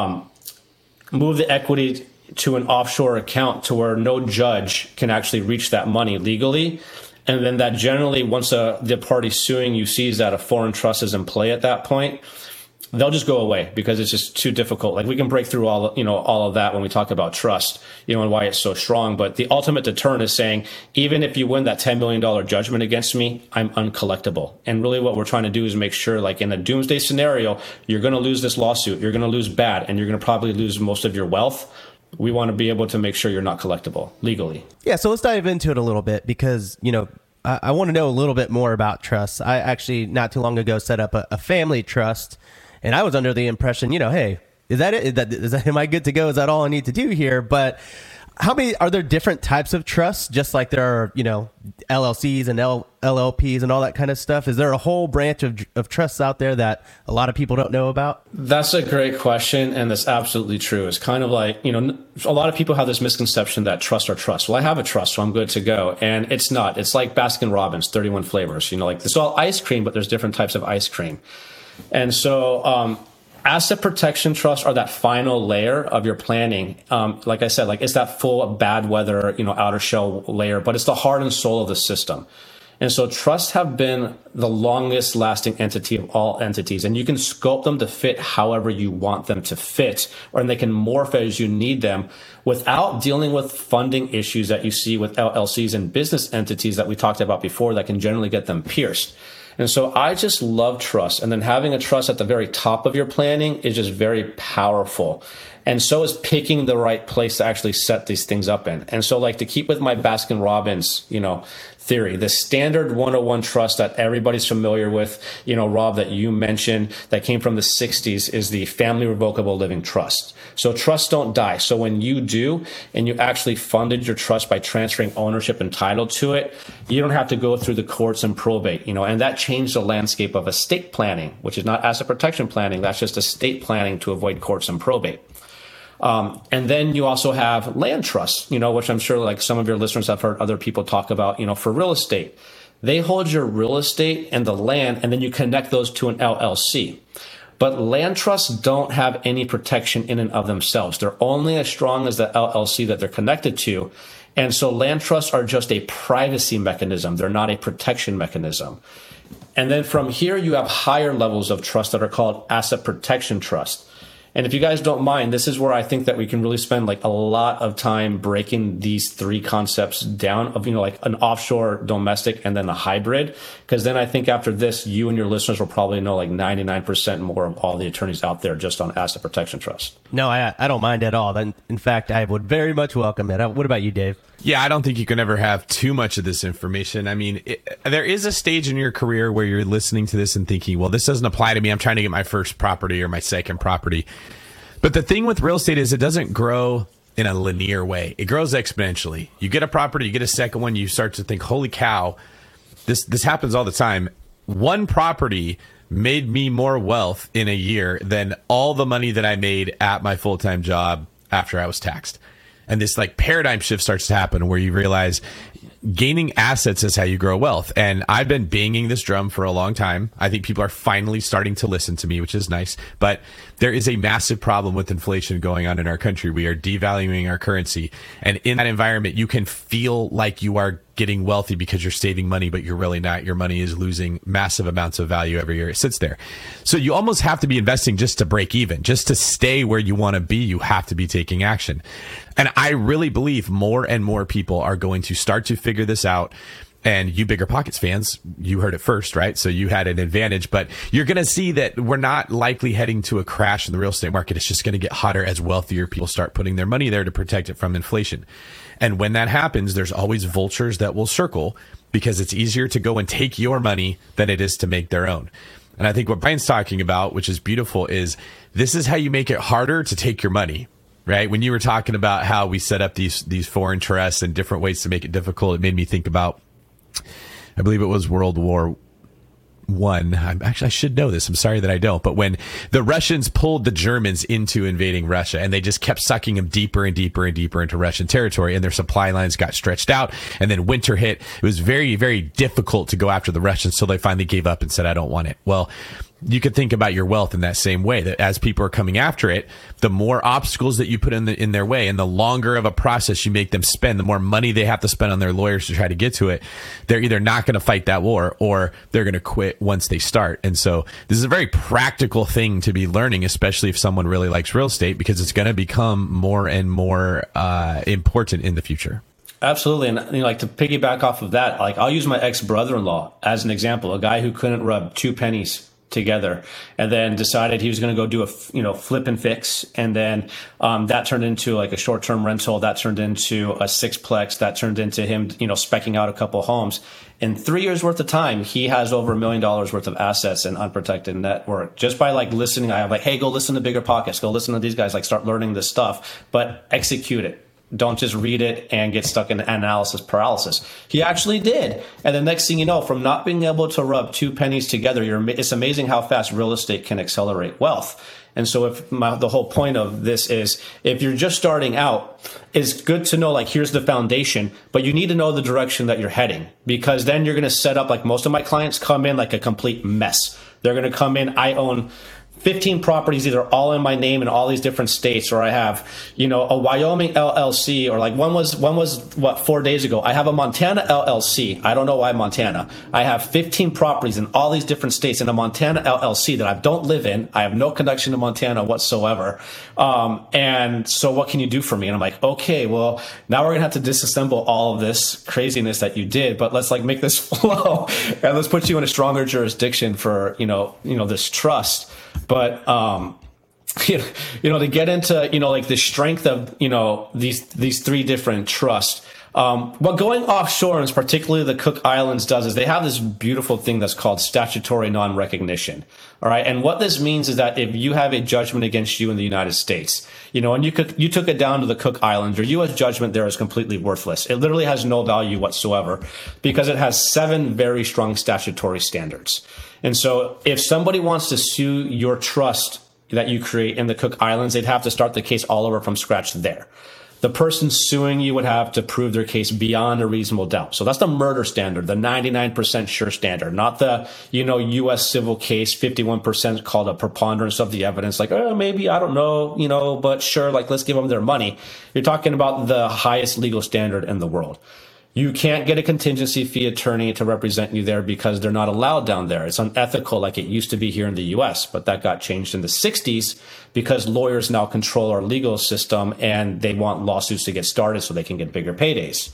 move the equity to an offshore account to where no judge can actually reach that money legally. And then that generally, once the party suing you sees that a foreign trust is in play at that point, they'll just go away because it's just too difficult. Like, we can break through all of that when we talk about trust, and why it's so strong. But the ultimate deterrent is saying, even if you win that $10 million judgment against me, I'm uncollectible. And really what we're trying to do is make sure, like in a doomsday scenario, you're going to lose this lawsuit, you're going to lose bad, and you're going to probably lose most of your wealth. We want to be able to make sure you're not collectible legally. Yeah, so let's dive into it a little bit because, I want to know a little bit more about trusts. I actually, not too long ago, set up a family trust, and I was under the impression, hey, is that it? Am I good to go? Is that all I need to do here? But are there different types of trusts, just like there are, LLCs and LLPs and all that kind of stuff? Is there a whole branch of trusts out there that a lot of people don't know about? That's a great question, and that's absolutely true. It's kind of like, a lot of people have this misconception that trusts are trusts. Well, I have a trust, so I'm good to go. And it's not. It's like Baskin Robbins, 31 flavors. Like, it's all ice cream, but there's different types of ice cream. And so asset protection trusts are that final layer of your planning. Like I said, like, it's that full bad weather, outer shell layer, but it's the heart and soul of the system. And so trusts have been the longest lasting entity of all entities, and you can sculpt them to fit however you want them to fit, and they can morph as you need them without dealing with funding issues that you see with LLCs and business entities that we talked about before that can generally get them pierced. And so I just love trust. And then having a trust at the very top of your planning is just very powerful. And so is picking the right place to actually set these things up in. And so, like, to keep with my Baskin Robbins, theory, the standard 101 trust that everybody's familiar with, Rob, that you mentioned, that came from the 60s, is the Family Revocable Living Trust. So trusts don't die. So when you do, and you actually funded your trust by transferring ownership and title to it, you don't have to go through the courts and probate, and that changed the landscape of estate planning, which is not asset protection planning. That's just estate planning to avoid courts and probate. And then you also have land trusts, which I'm sure like some of your listeners have heard other people talk about, for real estate. They hold your real estate and the land, and then you connect those to an LLC. But land trusts don't have any protection in and of themselves. They're only as strong as the LLC that they're connected to. And so land trusts are just a privacy mechanism. They're not a protection mechanism. And then from here, you have higher levels of trust that are called asset protection trust. And if you guys don't mind, this is where I think that we can really spend like a lot of time breaking these three concepts down of, like an offshore, domestic, and then a hybrid. Because then I think after this, you and your listeners will probably know like 99% more of all the attorneys out there just on asset protection trust. No, I don't mind at all. In fact, I would very much welcome it. What about you, Dave? Yeah, I don't think you can ever have too much of this information. I mean, there is a stage in your career where you're listening to this and thinking, well, this doesn't apply to me. I'm trying to get my first property or my second property. But the thing with real estate is it doesn't grow in a linear way. It grows exponentially. You get a property, you get a second one, you start to think, holy cow, this happens all the time. One property made me more wealth in a year than all the money that I made at my full-time job after I was taxed. And this like paradigm shift starts to happen where you realize gaining assets is how you grow wealth. And I've been banging this drum for a long time. I think people are finally starting to listen to me, which is nice. But there is a massive problem with inflation going on in our country. We are devaluing our currency. And in that environment, you can feel like you are getting wealthy because you're saving money, but you're really not. Your money is losing massive amounts of value every year it sits there. So you almost have to be investing just to break even, just to stay where you want to be. You have to be taking action. And I really believe more and more people are going to start to figure this out. And you Bigger Pockets fans, you heard it first, right? So you had an advantage, but you're going to see that we're not likely heading to a crash in the real estate market. It's just going to get hotter as wealthier people start putting their money there to protect it from inflation. And when that happens, there's always vultures that will circle because it's easier to go and take your money than it is to make their own. And I think what Brian's talking about, which is beautiful, is this is how you make it harder to take your money. Right. When you were talking about how we set up these foreign trusts and different ways to make it difficult, it made me think about, I believe it was World War I. I should know this. I'm sorry that I don't. But when the Russians pulled the Germans into invading Russia and they just kept sucking them deeper and deeper and deeper into Russian territory and their supply lines got stretched out and then winter hit, it was very, very difficult to go after the Russians till they finally gave up and said, I don't want it. Well, you could think about your wealth in that same way, that as people are coming after it, the more obstacles that you put in their way and the longer of a process you make them spend, the more money they have to spend on their lawyers to try to get to it. They're either not going to fight that war or they're going to quit once they start. And so this is a very practical thing to be learning, especially if someone really likes real estate, because it's going to become more and more important in the future. Absolutely. And like to piggyback off of that, like I'll use my ex-brother-in-law as an example, a guy who couldn't rub two pennies together and then decided he was going to go do a flip and fix, and then that turned into like a short-term rental, that turned into a sixplex, that turned into him specking out a couple homes. In 3 years worth of time, he has over $1 million worth of assets and unprotected network just by like listening. I have like, hey, go listen to Bigger Pockets, go listen to these guys, like start learning this stuff, but execute it. Don't just read it and get stuck in analysis paralysis. He actually did. And the next thing you know, from not being able to rub two pennies together, it's amazing how fast real estate can accelerate wealth. And so the whole point of this is, if you're just starting out, it's good to know, like, here's the foundation, but you need to know the direction that you're heading, because then you're going to set up, like most of my clients come in like a complete mess. They're going to come in, I own 15 properties, either all in my name in all these different states, or I have, a Wyoming LLC, or like one was 4 days ago. I have a Montana LLC. I don't know why Montana. I have 15 properties in all these different states in a Montana LLC that I don't live in. I have no connection to Montana whatsoever. And so what can you do for me? And I'm like, okay, well, now we're going to have to disassemble all of this craziness that you did, but let's like make this flow and let's put you in a stronger jurisdiction for, this trust. But, to get into, like the strength of, these three different trusts, what going offshore, and particularly the Cook Islands, does is they have this beautiful thing that's called statutory non-recognition. All right. And what this means is that if you have a judgment against you in the United States, and you took it down to the Cook Islands, your U.S. judgment there is completely worthless. It literally has no value whatsoever because it has 7 very strong statutory standards. And so if somebody wants to sue your trust that you create in the Cook Islands, they'd have to start the case all over from scratch there. The person suing you would have to prove their case beyond a reasonable doubt. So that's the murder standard, the 99% sure standard, not the, U.S. civil case, 51% called a preponderance of the evidence. Like, oh, maybe, I don't know, but sure, like, let's give them their money. You're talking about the highest legal standard in the world. You can't get a contingency fee attorney to represent you there because they're not allowed down there. It's unethical like it used to be here in the U.S., but that got changed in the 60s because lawyers now control our legal system and they want lawsuits to get started so they can get bigger paydays.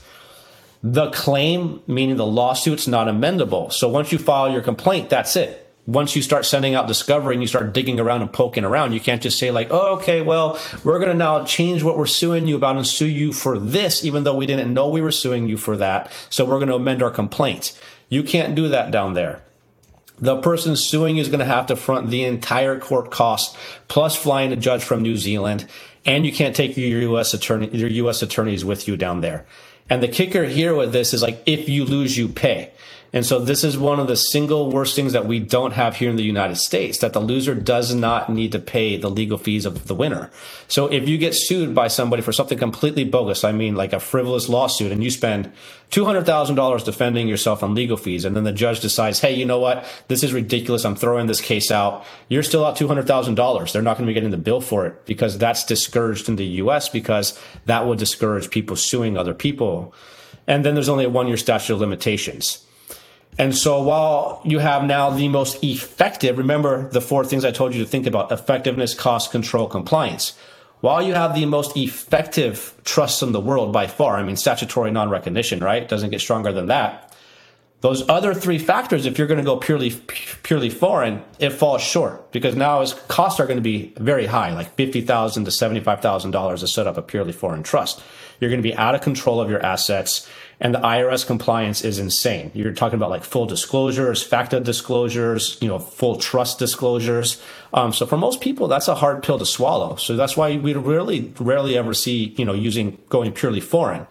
The claim, meaning the lawsuit's not amendable. So once you file your complaint, that's it. Once you start sending out discovery and you start digging around and poking around, you can't just say like, oh, okay, well, we're going to now change what we're suing you about and sue you for this, even though we didn't know we were suing you for that. So we're going to amend our complaint. You can't do that down there. The person suing you is going to have to front the entire court cost plus flying a judge from New Zealand. And you can't take your U.S. attorneys with you down there. And the kicker here with this is like, if you lose, you pay. And so this is one of the single worst things that we don't have here in the United States, that the loser does not need to pay the legal fees of the winner. So if you get sued by somebody for something completely bogus, I mean like a frivolous lawsuit, and you spend $200,000 defending yourself on legal fees, and then the judge decides, hey, you know what? This is ridiculous. I'm throwing this case out. You're still out $200,000. They're not going to be getting the bill for it because that's discouraged in the U.S. because that would discourage people suing other people. And then there's only a 1-year statute of limitations. And so while you have now the most effective, remember the 4 things I told you to think about: effectiveness, cost, control, compliance. While you have the most effective trusts in the world by far, I mean, statutory non-recognition, right? Doesn't get stronger than that. Those other 3 factors, if you're going to go purely foreign, it falls short because now its costs are going to be very high, like $50,000 to $75,000 to set up a purely foreign trust. You're going to be out of control of your assets, and the IRS compliance is insane. You're talking about like full disclosures, FACTA disclosures, full trust disclosures. So for most people, that's a hard pill to swallow. So that's why we really rarely ever see, going purely foreign.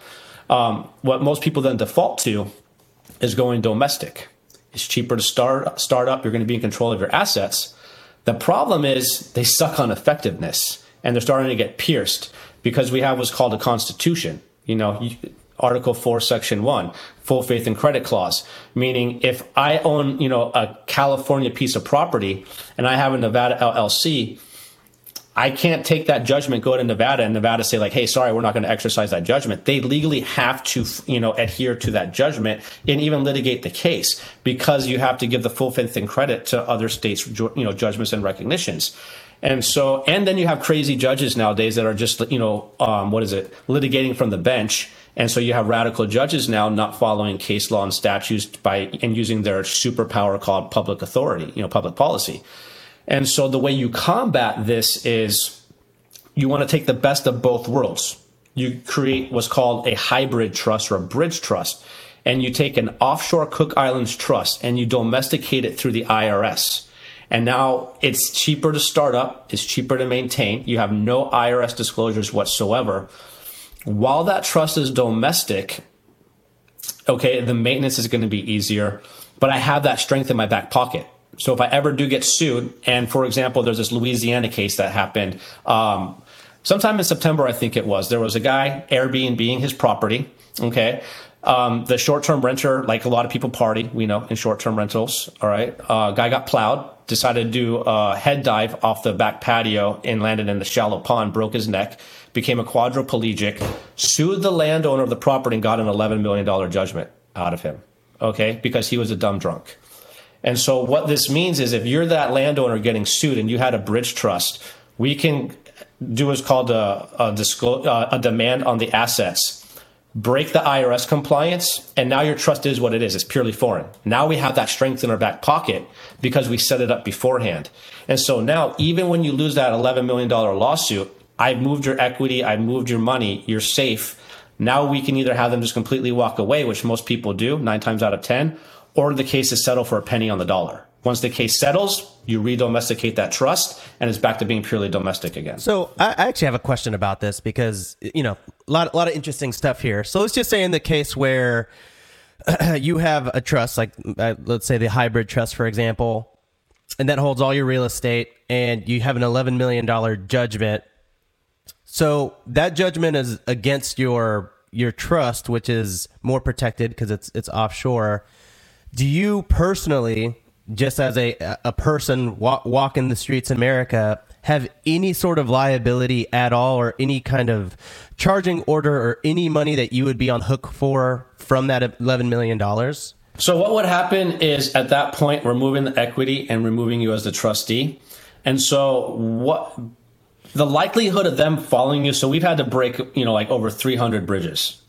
What most people then default to is going domestic. It's cheaper to start up. You're going to be in control of your assets. The problem is they suck on effectiveness, and they're starting to get pierced because we have what's called a constitution. Article 4, Section 1, full faith and credit clause, meaning if I own, a California piece of property and I have a Nevada LLC, I can't take that judgment, go to Nevada, and Nevada say like, hey, sorry, we're not going to exercise that judgment. They legally have to, adhere to that judgment and even litigate the case because you have to give the full faith and credit to other states, judgments and recognitions. And then you have crazy judges nowadays that are just, litigating from the bench. And so you have radical judges now not following case law and statutes and using their superpower called public authority, public policy. And so the way you combat this is you want to take the best of both worlds. You create what's called a hybrid trust or a bridge trust. And you take an offshore Cook Islands trust and you domesticate it through the IRS. And now it's cheaper to start up. It's cheaper to maintain. You have no IRS disclosures whatsoever. While that trust is domestic, okay, the maintenance is going to be easier, but I have that strength in my back pocket. So if I ever do get sued, and for example, there's this Louisiana case that happened sometime in September, I think it was. There was a guy Airbnb-ing his property, okay? The short-term renter, like a lot of people party, we know, in short-term rentals, all right? Guy got plowed, decided to do a head dive off the back patio and landed in the shallow pond, broke his neck, became a quadriplegic, sued the landowner of the property and got an $11 million judgment out of him, okay, because he was a dumb drunk. And so what this means is if you're that landowner getting sued and you had a bridge trust, we can do what's called a demand on the assets, break the IRS compliance, and now your trust is what it is. It's purely foreign. Now we have that strength in our back pocket because we set it up beforehand. And so now, even when you lose that $11 million lawsuit, I've moved your equity, I've moved your money, you're safe. Now we can either have them just completely walk away, which most people do 9 times out of 10, or the case is settled for a penny on the dollar. Once the case settles, you re-domesticate that trust, and it's back to being purely domestic again. So I actually have a question about this because, a lot of interesting stuff here. So let's just say in the case where you have a trust, like let's say the hybrid trust, for example, and that holds all your real estate, and you have an $11 million judgment. So that judgment is against your trust, which is more protected because it's offshore. Do you personally, just as a person walking the streets in America, have any sort of liability at all, or any kind of charging order, or any money that you would be on hook for from that $11 million? So what would happen is, at that point, removing the equity and removing you as the trustee. And so what the likelihood of them following you, so we've had to break, like over 300 bridges,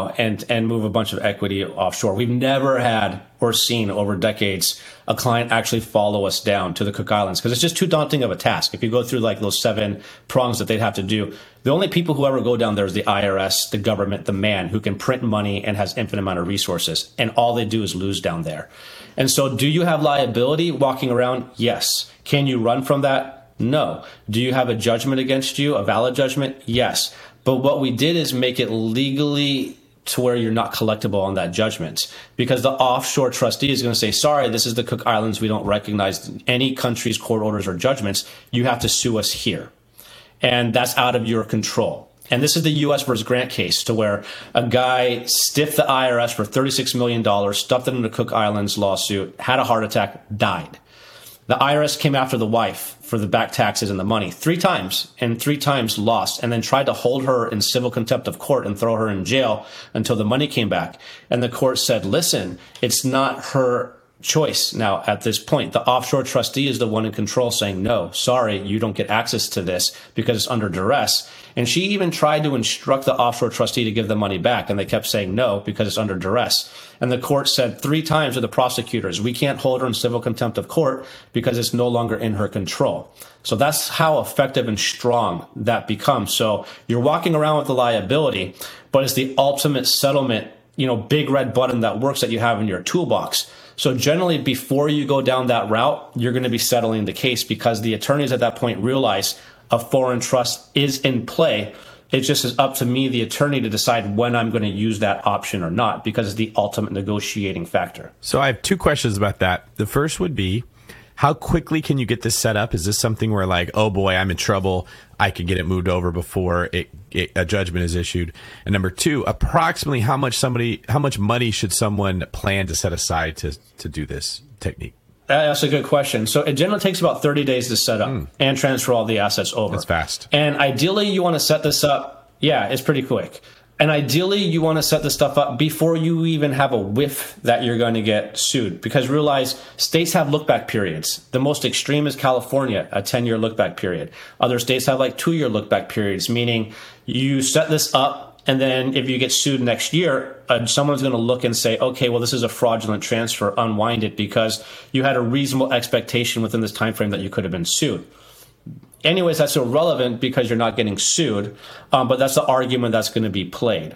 and move a bunch of equity offshore. We've never had or seen over decades a client actually follow us down to the Cook Islands, because it's just too daunting of a task. If you go through like those 7 prongs that they'd have to do, the only people who ever go down there is the IRS, the government, the man who can print money and has infinite amount of resources. And all they do is lose down there. And so do you have liability walking around? Yes. Can you run from that? No. Do you have a judgment against you, a valid judgment? Yes. But what we did is make it legally to where you're not collectible on that judgment, because the offshore trustee is going to say, sorry, this is the Cook Islands. We don't recognize any country's court orders or judgments. You have to sue us here. And that's out of your control. And this is the U.S. versus Grant case, to where a guy stiffed the IRS for $36 million, stuffed it in the Cook Islands lawsuit, had a heart attack, died. The IRS came after the wife for the back taxes and the money 3 times, and 3 times lost, and then tried to hold her in civil contempt of court and throw her in jail until the money came back. And the court said, listen, it's not her choice now at this point. The offshore trustee is the one in control, saying, no, sorry, you don't get access to this because it's under duress. And she even tried to instruct the offshore trustee to give the money back, and they kept saying no because it's under duress. And the court said 3 times to the prosecutors, we can't hold her in civil contempt of court because it's no longer in her control. So that's how effective and strong that becomes. So you're walking around with the liability, but it's the ultimate settlement, big red button that works that you have in your toolbox. So generally, before you go down that route, you're going to be settling the case, because the attorneys at that point realize a foreign trust is in play. It just is up to me, the attorney, to decide when I'm going to use that option or not, because it's the ultimate negotiating factor. So I have 2 questions about that. The first would be, how quickly can you get this set up? Is this something where, like, oh boy, I'm in trouble, I can get it moved over before a judgment is issued? And number 2, approximately how much money should someone plan to set aside to do this technique? That's a good question. So it generally takes about 30 days to set up and transfer all the assets over. That's fast. And ideally, you want to set this up. Yeah, it's pretty quick. And ideally, you want to set this stuff up before you even have a whiff that you're going to get sued. Because realize, states have look-back periods. The most extreme is California, a 10-year look-back period. Other states have like 2-year look-back periods, meaning you set this up, and then if you get sued next year, someone's going to look and say, okay, well, this is a fraudulent transfer, unwind it, because you had a reasonable expectation within this time frame that you could have been sued. Anyways, that's irrelevant because you're not getting sued, but that's the argument that's going to be played.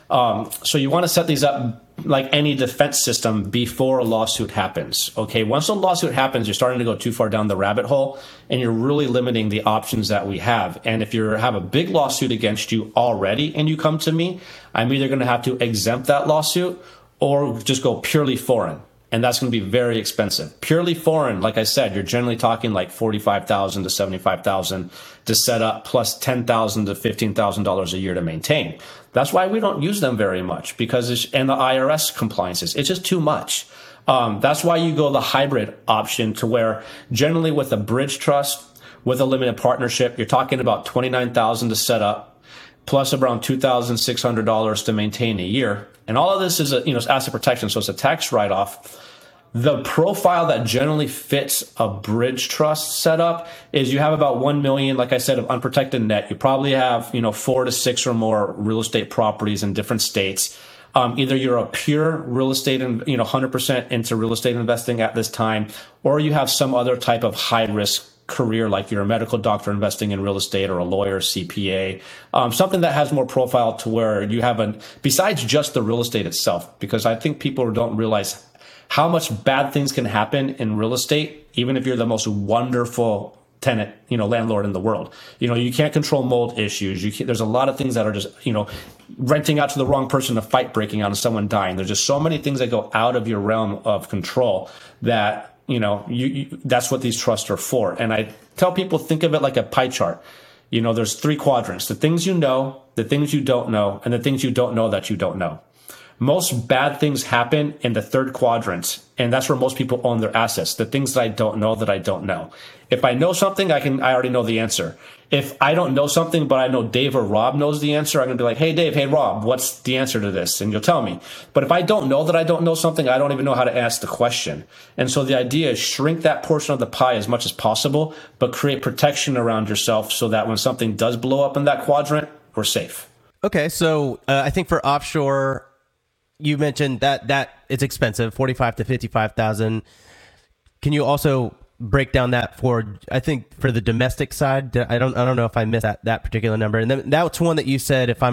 So you want to set these up like any defense system before a lawsuit happens. Okay, once a lawsuit happens, you're starting to go too far down the rabbit hole, and you're really limiting the options that we have. And if you have a big lawsuit against you already and you come to me, I'm either going to have to exempt that lawsuit or just go purely foreign. And that's going to be very expensive. Purely foreign, like I said, you're generally talking like $45,000 to $75,000 to set up, plus $10,000 to $15,000 a year to maintain. That's why we don't use them very much, because and the IRS compliances, it's just too much. That's why you go the hybrid option, to where generally with a bridge trust, with a limited partnership, you're talking about $29,000 to set up, plus around $2,600 to maintain a year. And all of this is asset protection, so it's a tax write-off. The profile that generally fits a bridge trust setup is you have about 1 million, like I said, of unprotected net. You probably have 4 to 6 or more real estate properties in different states. Either you're a pure real estate and 100% into real estate investing at this time, or you have some other type of high risk career, like you're a medical doctor investing in real estate, or a lawyer, CPA, something that has more profile, to where you have besides just the real estate itself, because I think people don't realize how much bad things can happen in real estate, even if you're the most wonderful tenant, landlord in the world. You can't control mold issues. There's a lot of things that are just, renting out to the wrong person, a fight breaking out and someone dying. There's just so many things that go out of your realm of control that that's what these trusts are for. And I tell people, think of it like a pie chart. There's 3 quadrants: the things you know, the things you don't know, and the things you don't know that you don't know. Most bad things happen in the 3rd quadrant, and that's where most people own their assets. The things that I don't know that I don't know. If I know something, I already know the answer. If I don't know something, but I know Dave or Rob knows the answer, I'm going to be like, hey, Dave, hey, Rob, what's the answer to this? And you'll tell me. But if I don't know that I don't know something, I don't even know how to ask the question. And so the idea is shrink that portion of the pie as much as possible, but create protection around yourself so that when something does blow up in that quadrant, we're safe. Okay, so I think for offshore, you mentioned that it's expensive, $45,000 to $55,000. Can you also break down that for the domestic side? I don't know if I missed that particular number. And then that's one that you said, if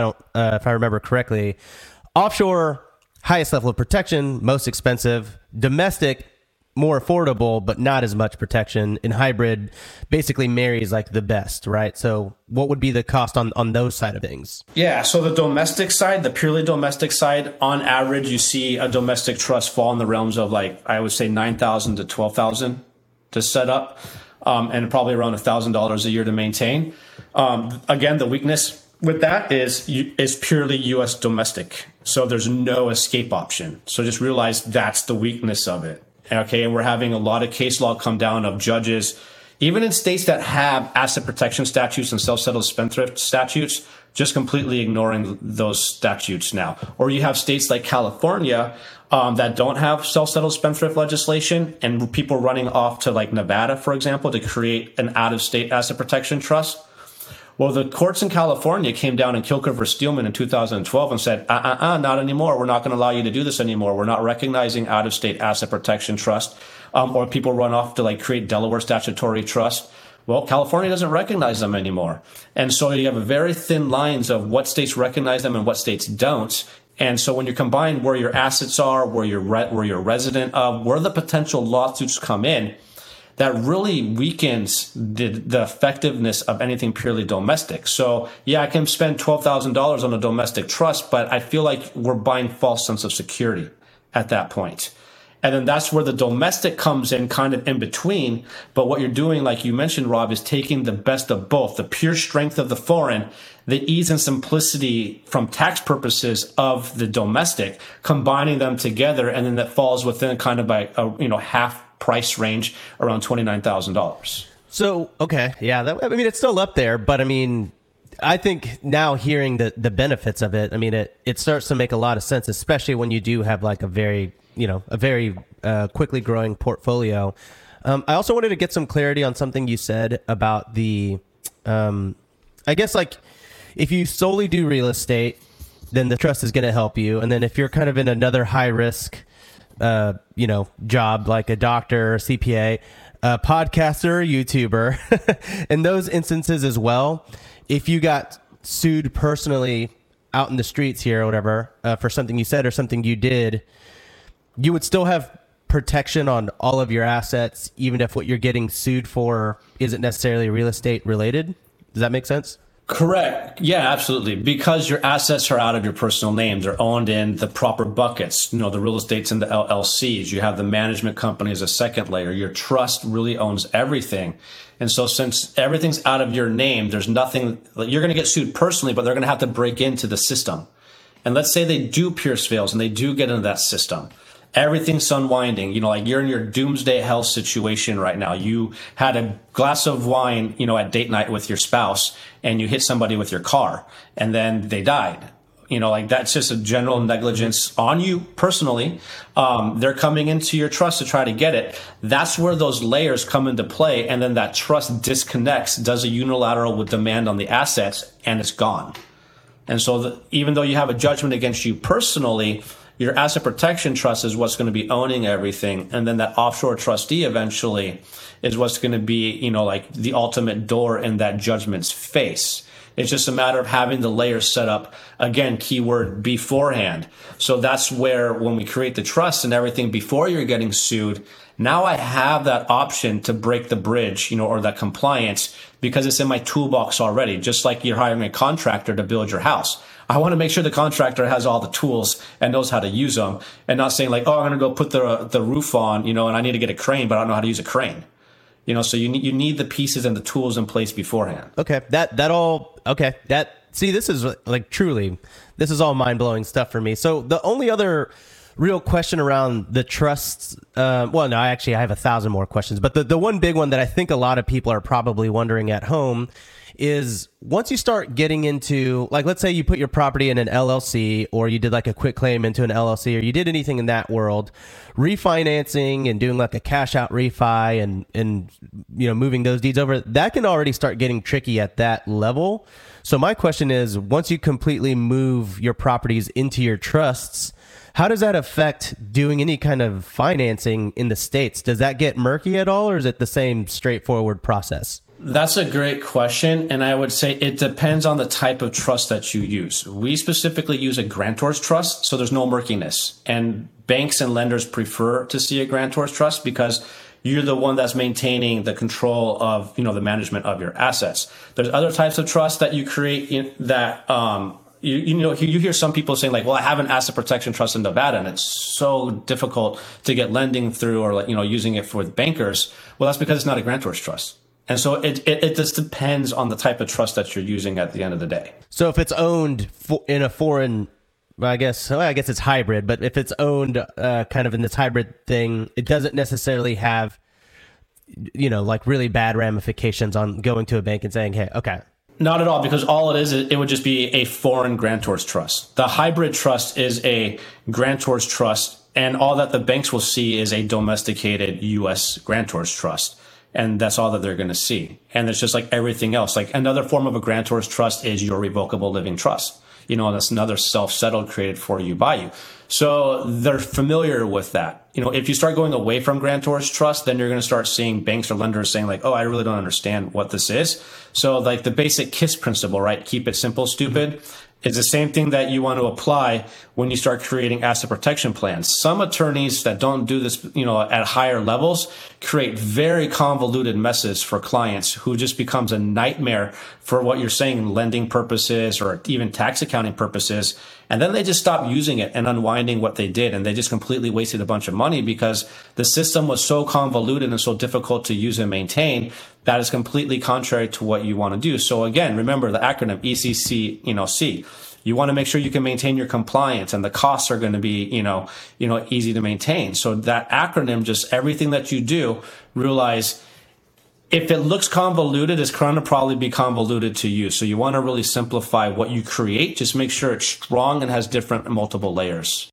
I remember correctly, offshore, highest level of protection, most expensive; domestic, more affordable, but not as much protection. And hybrid basically marries like the best, right? So what would be the cost on those side of things? Yeah. So the domestic side, the purely domestic side, on average, you see a domestic trust fall in the realms of I would say $9,000 to $12,000 to set up, and probably around $1,000 a year to maintain. Again, the weakness with that is purely U.S. domestic. So there's no escape option. So just realize that's the weakness of it. Okay, and we're having a lot of case law come down of judges, even in states that have asset protection statutes and self-settled spendthrift statutes, just completely ignoring those statutes now. Or you have states like California that don't have self-settled spendthrift legislation, and people running off to Nevada, for example, to create an out-of-state asset protection trust. Well, the courts in California came down in Kilker v. Steelman in 2012 and said, not anymore. We're not going to allow you to do this anymore. We're not recognizing out-of-state asset protection trust, or people run off to create Delaware statutory trust. Well, California doesn't recognize them anymore. And so you have a very thin lines of what states recognize them and what states don't. And so when you combine where your assets are, where you're a resident of, where the potential lawsuits come in, that really weakens the effectiveness of anything purely domestic. So yeah, I can spend $12,000 on a domestic trust, but I feel like we're buying false sense of security at that point. And then that's where the domestic comes in, kind of in between. But what you're doing, like you mentioned, Rob, is taking the best of both, the pure strength of the foreign, the ease and simplicity from tax purposes of the domestic, combining them together, and then that falls within kind of half price range around $29,000. So, okay. Yeah. It's still up there, but I think now hearing the benefits of it, it starts to make a lot of sense, especially when you do have a very quickly growing portfolio. I also wanted to get some clarity on something you said about the, I guess if you solely do real estate, then the trust is going to help you. And then if you're kind of in another high risk job like a doctor or CPA, a podcaster or YouTuber, in those instances as well, if you got sued personally out in the streets here or whatever, for something you said or something you did, you would still have protection on all of your assets, even if what you're getting sued for isn't necessarily real estate related. Does that make sense? Correct. Yeah, absolutely. Because your assets are out of your personal name. They're owned in the proper buckets. The real estate's in the LLCs. You have the management company as a second layer. Your trust really owns everything. And so since everything's out of your name, there's nothing, you're going to get sued personally, but they're going to have to break into the system. And let's say they do pierce veils and they do get into that system. Everything's unwinding. You're in your doomsday hell situation right now. You had a glass of wine, at date night with your spouse, and you hit somebody with your car, and then they died. That's just a general negligence on you personally. They're coming into your trust to try to get it. That's where those layers come into play, and then that trust disconnects, does a unilateral with demand on the assets, and it's gone. And so even though you have a judgment against you personally, your asset protection trust is what's going to be owning everything. And then that offshore trustee eventually is what's going to be, the ultimate door in that judgment's face. It's just a matter of having the layers set up, again, keyword beforehand. So that's where when we create the trust and everything before you're getting sued, now I have that option to break the bridge, or that compliance, because it's in my toolbox already. Just like you're hiring a contractor to build your house. I want to make sure the contractor has all the tools and knows how to use them, and not saying like, oh, I'm going to go put the roof on, and I need to get a crane, but I don't know how to use a crane. So you need the pieces and the tools in place beforehand. Okay. This is like truly, this is all mind blowing stuff for me. So the only other real question around the trusts, I have 1,000 more questions, but the one big one that I think a lot of people are probably wondering at home is once you start getting into, like, let's say you put your property in an LLC, or you did like a quick claim into an LLC, or you did anything in that world, refinancing and doing like a cash out refi and moving those deeds over, that can already start getting tricky at that level. So my question is, once you completely move your properties into your trusts, how does that affect doing any kind of financing in the States? Does that get murky at all, or is it the same straightforward process? That's a great question. And I would say it depends on the type of trust that you use. We specifically use a grantor's trust, so there's no murkiness. And banks and lenders prefer to see a grantor's trust because you're the one that's maintaining the control of, the management of your assets. There's other types of trust that you create that, you hear some people saying like, well, I have an asset protection trust in Nevada and it's so difficult to get lending through, or using it for the bankers. Well, that's because it's not a grantor's trust. And so it just depends on the type of trust that you're using at the end of the day. So if it's owned in a foreign, I guess it's hybrid, but if it's owned kind of in this hybrid thing, it doesn't necessarily have, like really bad ramifications on going to a bank and saying, hey, okay. Not at all, because all it is, it would just be a foreign grantor's trust. The hybrid trust is a grantor's trust, and all that the banks will see is a domesticated U.S. grantor's trust. And that's all that they're going to see. And it's just like everything else. Like another form of a grantor's trust is your revocable living trust. That's another self-settled created for you by you. So they're familiar with that. If you start going away from grantor's trust, then you're going to start seeing banks or lenders saying like, oh, I really don't understand what this is. So like the basic KISS principle, right? Keep it simple, stupid. It's the same thing that you want to apply when you start creating asset protection plans. Some attorneys that don't do this, at higher levels create very convoluted messes for clients, who just becomes a nightmare for what you're saying, lending purposes or even tax accounting purposes. And then they just stop using it and unwinding what they did. And they just completely wasted a bunch of money because the system was so convoluted and so difficult to use and maintain. That is completely contrary to what you want to do. So again, remember the acronym ECC, C. You want to make sure you can maintain your compliance, and the costs are going to be, easy to maintain. So that acronym, just everything that you do, realize if it looks convoluted, it's going to probably be convoluted to you. So you want to really simplify what you create. Just make sure it's strong and has different multiple layers.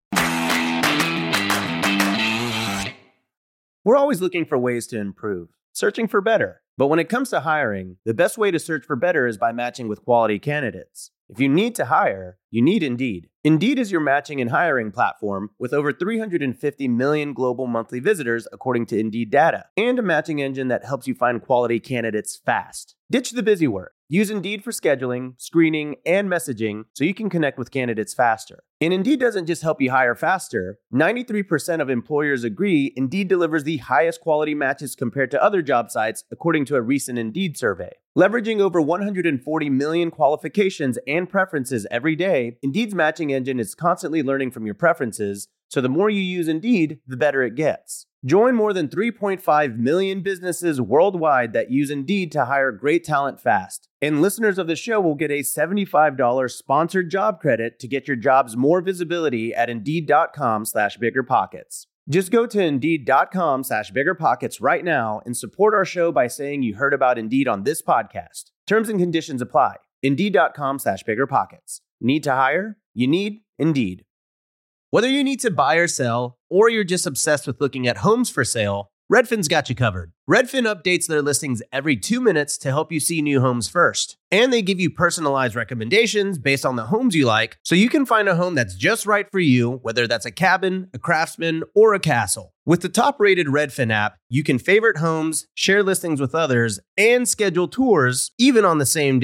We're always looking for ways to improve, searching for better. But when it comes to hiring, the best way to search for better is by matching with quality candidates. If you need to hire, you need Indeed. Indeed is your matching and hiring platform with over 350 million global monthly visitors, according to Indeed data, and a matching engine that helps you find quality candidates fast. Ditch the busy work. Use Indeed for scheduling, screening, and messaging so you can connect with candidates faster. And Indeed doesn't just help you hire faster. 93% of employers agree Indeed delivers the highest quality matches compared to other job sites, according to a recent Indeed survey. Leveraging over 140 million qualifications and preferences every day, Indeed's matching engine is constantly learning from your preferences, so the more you use Indeed, the better it gets. Join more than 3.5 million businesses worldwide that use Indeed to hire great talent fast. And listeners of the show will get a $75 sponsored job credit to get your jobs more visibility at Indeed.com/biggerpockets. Just go to Indeed.com/biggerpockets right now and support our show by saying you heard about Indeed on this podcast. Terms and conditions apply. Indeed.com/biggerpockets. Need to hire? You need Indeed. Whether you need to buy or sell, or you're just obsessed with looking at homes for sale, Redfin's got you covered. Redfin updates their listings every 2 minutes to help you see new homes first. And they give you personalized recommendations based on the homes you like, so you can find a home that's just right for you, whether that's a cabin, a craftsman, or a castle. With the top-rated Redfin app, you can favorite homes, share listings with others, and schedule tours even on the same day.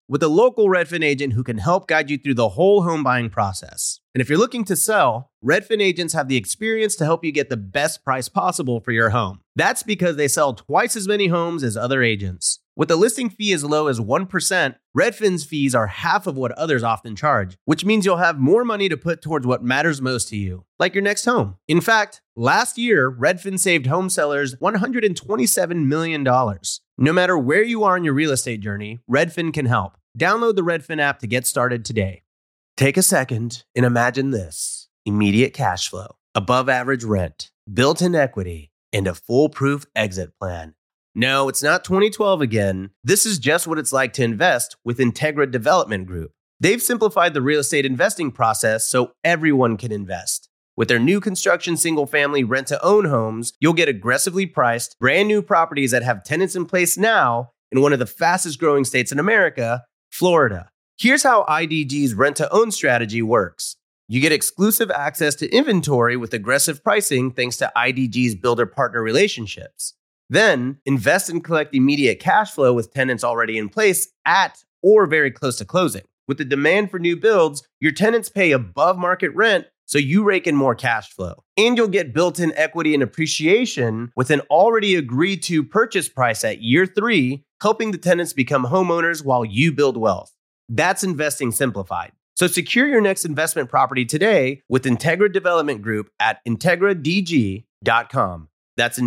with a local Redfin agent who can help guide you through the whole home buying process. And if you're looking to sell, Redfin agents have the experience to help you get the best price possible for your home. That's because they sell twice as many homes as other agents. With a listing fee as low as 1%, Redfin's fees are half of what others often charge, which means you'll have more money to put towards what matters most to you, like your next home. In fact, last year, Redfin saved home sellers $127 million. No matter where you are in your real estate journey, Redfin can help. Download the Redfin app to get started today. Take a second and imagine this: immediate cash flow, above average rent, built-in equity, and a foolproof exit plan. No, it's not 2012 again. This is just what it's like to invest with Integra Development Group. They've simplified the real estate investing process so everyone can invest. With their new construction single-family rent-to-own homes, you'll get aggressively priced, brand new properties that have tenants in place now in one of the fastest-growing states in America, Florida. Here's how IDG's rent-to-own strategy works. You get exclusive access to inventory with aggressive pricing thanks to IDG's builder-partner relationships. Then, invest and collect immediate cash flow with tenants already in place at or very close to closing. With the demand for new builds, your tenants pay above market rent, so you rake in more cash flow. And you'll get built-in equity and appreciation with an already agreed to purchase price at year 3, helping the tenants become homeowners while you build wealth. That's investing simplified. So secure your next investment property today with Integra Development Group at IntegraDG.com. That's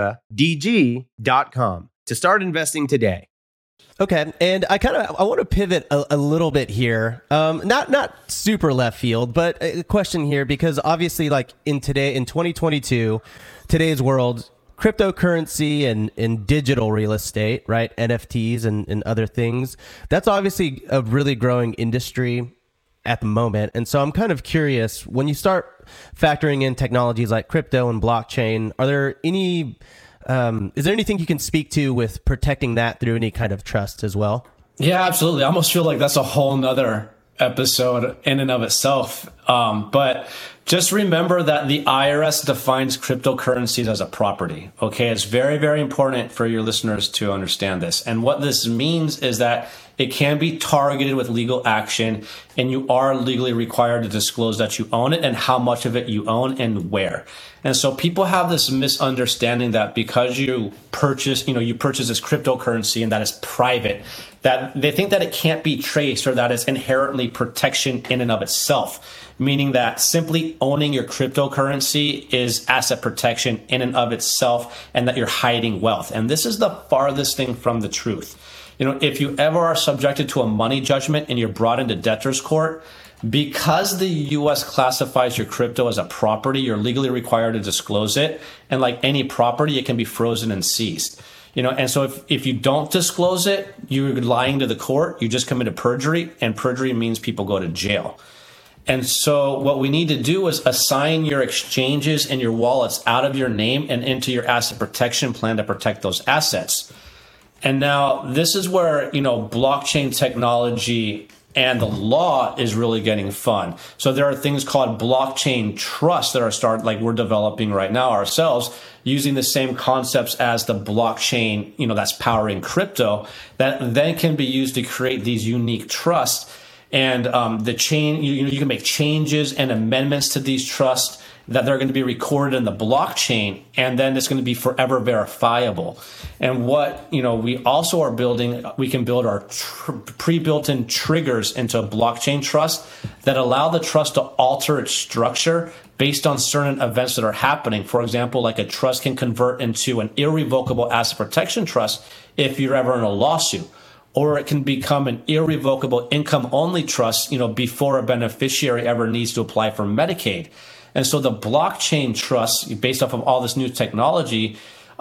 IntegraDG.com to start investing today. Okay, and I want to pivot a little bit here. Not super left field, but a question here, because obviously, like in 2022, today's world, cryptocurrency and digital real estate, right? NFTs and other things. That's obviously a really growing industry at the moment. And so I'm kind of curious, when you start factoring in technologies like crypto and blockchain, is there anything you can speak to with protecting that through any kind of trust as well? Yeah, absolutely. I almost feel like that's a whole nother episode in and of itself. But just remember that the IRS defines cryptocurrencies as a property. Okay, it's very, very important for your listeners to understand this. And what this means is that it can be targeted with legal action, and you are legally required to disclose that you own it and how much of it you own and where. And so people have this misunderstanding that because you purchase this cryptocurrency and that is private, that they think that it can't be traced or that it's inherently protection in and of itself, meaning that simply owning your cryptocurrency is asset protection in and of itself and that you're hiding wealth. And this is the farthest thing from the truth. If you ever are subjected to a money judgment and you're brought into debtor's court, because the U.S. classifies your crypto as a property, you're legally required to disclose it. And like any property, it can be frozen and seized. And so if you don't disclose it, you're lying to the court. You just committed perjury, and perjury means people go to jail. And so what we need to do is assign your exchanges and your wallets out of your name and into your asset protection plan to protect those assets. And now this is where, blockchain technology and the law is really getting fun. So there are things called blockchain trusts that we're developing right now ourselves, using the same concepts as the blockchain, that's powering crypto, that then can be used to create these unique trusts. And the chain, you can make changes and amendments to these trusts that they're going to be recorded in the blockchain, and then it's going to be forever verifiable. And what we also are building, we can build our pre-built-in triggers into a blockchain trust that allow the trust to alter its structure based on certain events that are happening. For example, like a trust can convert into an irrevocable asset protection trust if you're ever in a lawsuit. Or it can become an irrevocable income-only trust, before a beneficiary ever needs to apply for Medicaid. And so the blockchain trust, based off of all this new technology,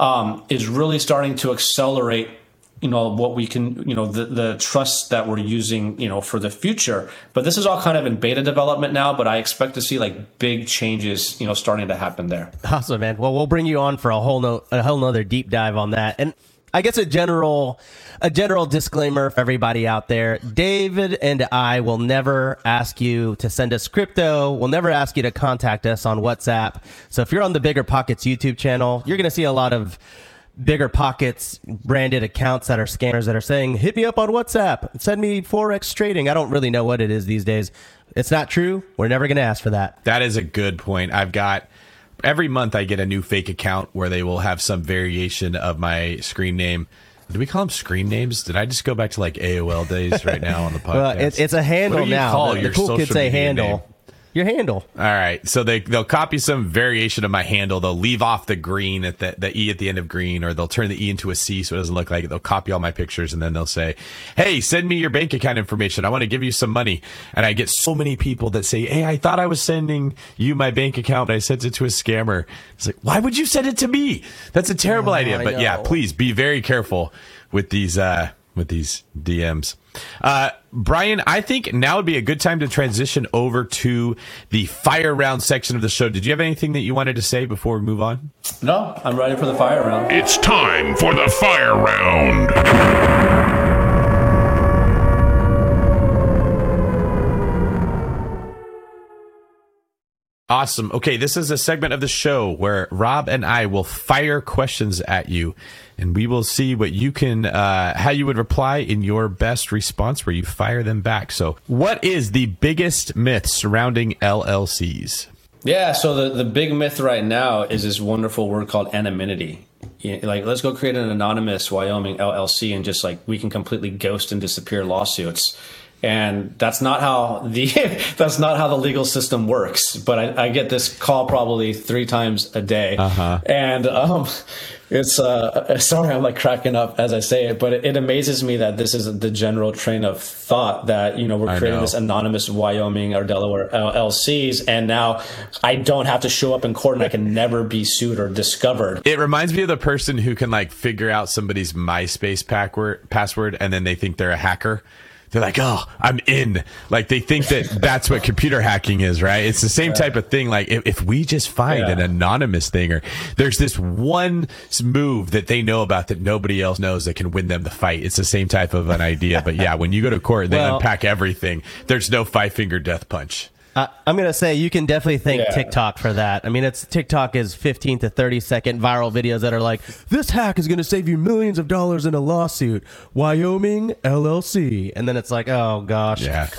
is really starting to accelerate, what we can, the trusts that we're using, for the future. But this is all kind of in beta development now, but I expect to see like big changes, starting to happen there. Awesome, man. Well, we'll bring you on for a whole nother deep dive on that. And I guess a general disclaimer for everybody out there: David and I will never ask you to send us crypto. We'll never ask you to contact us on WhatsApp. So if you're on the Bigger Pockets YouTube channel, you're going to see a lot of Bigger Pockets branded accounts that are scammers that are saying, hit me up on WhatsApp, send me Forex trading. I don't really know what it is these days. It's not true. We're never going to ask for that. That is a good point. Every month I get a new fake account where they will have some variation of my screen name. Do we call them screen names? Did I just go back to like AOL days right now on the podcast? Well, it's a handle now. The cool kids say handle. Name? Your handle. All right. So they'll copy some variation of my handle. They'll leave off the green at the E at the end of green, or they'll turn the E into a C so it doesn't look like it. They'll copy all my pictures, and then they'll say, hey, send me your bank account information. I want to give you some money. And I get so many people that say, hey, I thought I was sending you my bank account, but I sent it to a scammer. It's like, why would you send it to me? That's a terrible idea. But yeah, please be very careful with these DMs. Brian, I think now would be a good time to transition over to the fire round section of the show. Did you have anything that you wanted to say before we move on? No, I'm ready for the fire round. It's time for the fire round. Awesome. Okay, this is a segment of the show where Rob and I will fire questions at you, and we will see what you can, how you would reply in your best response where you fire them back. So what is the biggest myth surrounding LLCs? Yeah, so the big myth right now is this wonderful word called anonymity. Like, let's go create an anonymous Wyoming LLC and just like we can completely ghost and disappear lawsuits. And that's not how the legal system works. But I get this call probably 3 times a day, and it's sorry, I'm like cracking up as I say it, but it amazes me that this is the general train of thought that we're creating this anonymous Wyoming or Delaware LLCs, and now I don't have to show up in court and I can never be sued or discovered. It reminds me of the person who can like figure out somebody's MySpace password and then they think they're a hacker. They're like, oh, I'm in. Like, they think that's what computer hacking is, right? It's the same type of thing. Like, if we just find an anonymous thing, or there's this one move that they know about that nobody else knows that can win them the fight. It's the same type of an idea. But yeah, when you go to court, they unpack everything. There's no 5-finger death punch. I'm going to say you can definitely thank TikTok for that. I mean, TikTok is 15 to 30 second viral videos that are like, this hack is going to save you millions of dollars in a lawsuit. Wyoming LLC. And then it's like, oh, gosh. Yeah.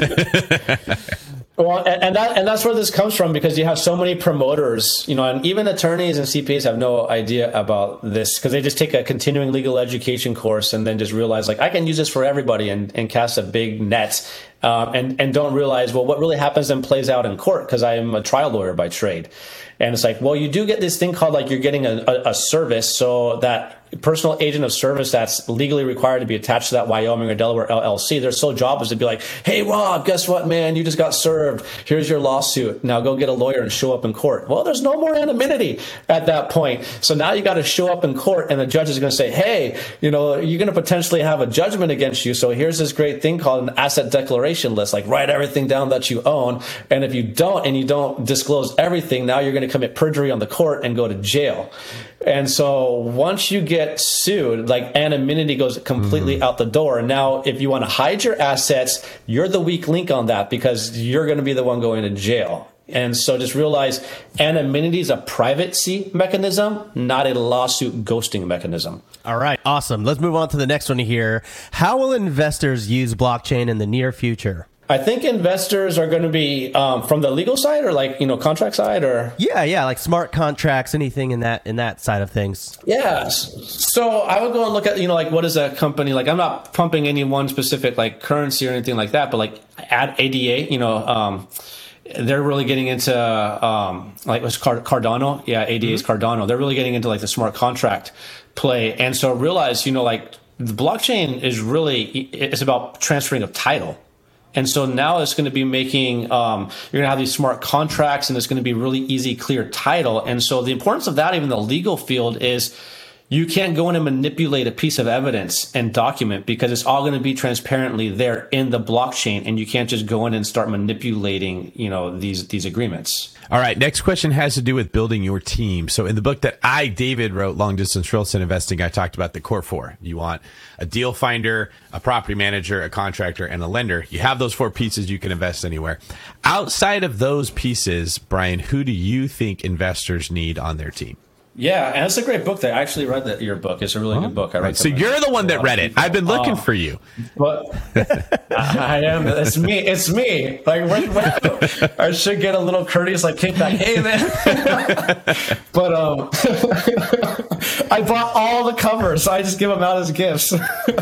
Well, and that's where this comes from, because you have so many promoters, and even attorneys and CPAs have no idea about this because they just take a continuing legal education course and then just realize, like, I can use this for everybody and cast a big net and don't realize, well, what really happens and plays out in court, because I am a trial lawyer by trade. And it's like, well, you do get this thing called like you're getting a service, so that personal agent of service that's legally required to be attached to that Wyoming or Delaware LLC. Their sole job is to be like, hey, Rob, guess what, man? You just got served. Here's your lawsuit. Now go get a lawyer and show up in court. Well, there's no more anonymity at that point. So now you got to show up in court, and the judge is going to say, hey, you're going to potentially have a judgment against you. So here's this great thing called an asset declaration list. Like, write everything down that you own. And if you don't, and you don't disclose everything, now you're going to commit perjury on the court and go to jail. And so once you get sued, like, anonymity goes completely out the door. And now if you want to hide your assets, you're the weak link on that, because you're going to be the one going to jail. And so just realize anonymity is a privacy mechanism, not a lawsuit ghosting mechanism. All right. Awesome. Let's move on to the next one here. How will investors use blockchain in the near future? I think investors are going to be from the legal side, or like, contract side, or like smart contracts, anything in that side of things. Yeah. So I would go and look at, like, what is a company like? I'm not pumping any one specific like currency or anything like that, but like ADA, they're really getting into like what's Cardano. Yeah, ADA is Cardano. They're really getting into like the smart contract play, and so realize, like, the blockchain is really, it's about transferring of title. And so now it's going to be making, you're going to have these smart contracts, and it's going to be really easy, clear title. And so the importance of that, even in the legal field, is you can't go in and manipulate a piece of evidence and document, because it's all going to be transparently there in the blockchain, and you can't just go in and start manipulating, these agreements. All right. Next question has to do with building your team. So in the book that David wrote, Long Distance Real Estate Investing, I talked about the core 4. You want a deal finder, a property manager, a contractor, and a lender. You have those 4 pieces, you can invest anywhere. Outside of those pieces, Brian, who do you think investors need on their team? Yeah, and it's a great book. I actually read your book. It's a really good book. So you're the one that read it. I've been looking for you. But I am. It's me. It's me. Like, I should get a little courteous, like, kickback. Hey, man. But I bought all the covers, so I just give them out as gifts.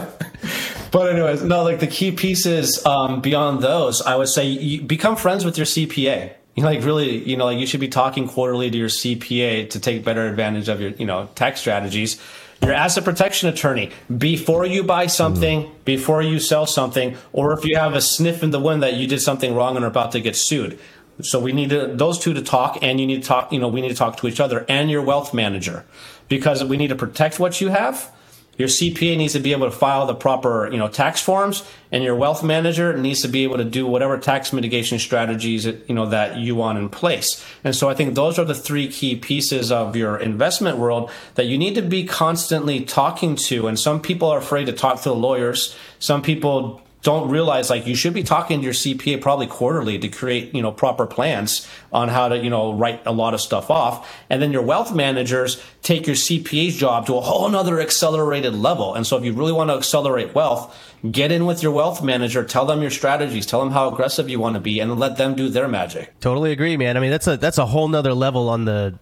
But anyways, no, like the key pieces beyond those, I would say you become friends with your CPA. Like really, like you should be talking quarterly to your CPA to take better advantage of your, tax strategies. Your asset protection attorney, before you buy something, before you sell something, or if you have a sniff in the wind that you did something wrong and are about to get sued. So we need those two to talk, and you need to talk, we need to talk to each other, and your wealth manager, because we need to protect what you have. Your CPA needs to be able to file the proper, tax forms, and your wealth manager needs to be able to do whatever tax mitigation strategies, that you want in place. And so I think those are the three key pieces of your investment world that you need to be constantly talking to. And some people are afraid to talk to the lawyers. Some people don't realize, like, you should be talking to your CPA probably quarterly to create, proper plans on how to, write a lot of stuff off. And then your wealth managers take your CPA's job to a whole nother accelerated level. And so if you really want to accelerate wealth, get in with your wealth manager, tell them your strategies, tell them how aggressive you want to be, and let them do their magic. Totally agree, man. I mean, that's a whole nother level on the,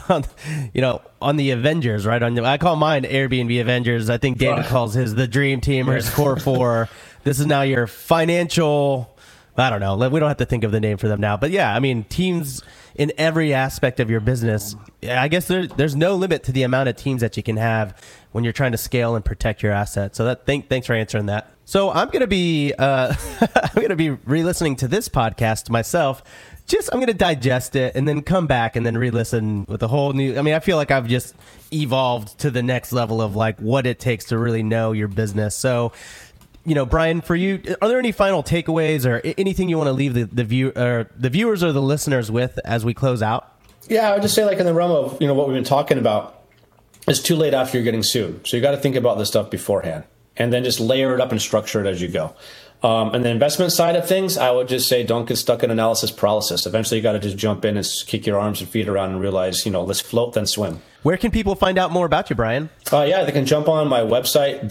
on the Avengers, right? I call mine Airbnb Avengers. I think David calls his the Dream Team or his Core 4. This is now your financial, I don't know. We don't have to think of the name for them now. But yeah, I mean, teams in every aspect of your business. I guess there's no limit to the amount of teams that you can have when you're trying to scale and protect your assets. So thanks for answering that. So I'm going to be re-listening to this podcast myself. I'm going to digest it and then come back and then re-listen with a whole new. I mean, I feel like I've just evolved to the next level of like what it takes to really know your business. So, Brian, for you, are there any final takeaways or anything you want to leave the viewers or the listeners with as we close out? Yeah, I would just say, like, in the realm of what we've been talking about, it's too late after you're getting sued. So you got to think about this stuff beforehand, and then just layer it up and structure it as you go. And the investment side of things, I would just say don't get stuck in analysis paralysis. Eventually, you got to just jump in and kick your arms and feet around and realize, let's float then swim. Where can people find out more about you, Brian? They can jump on my website,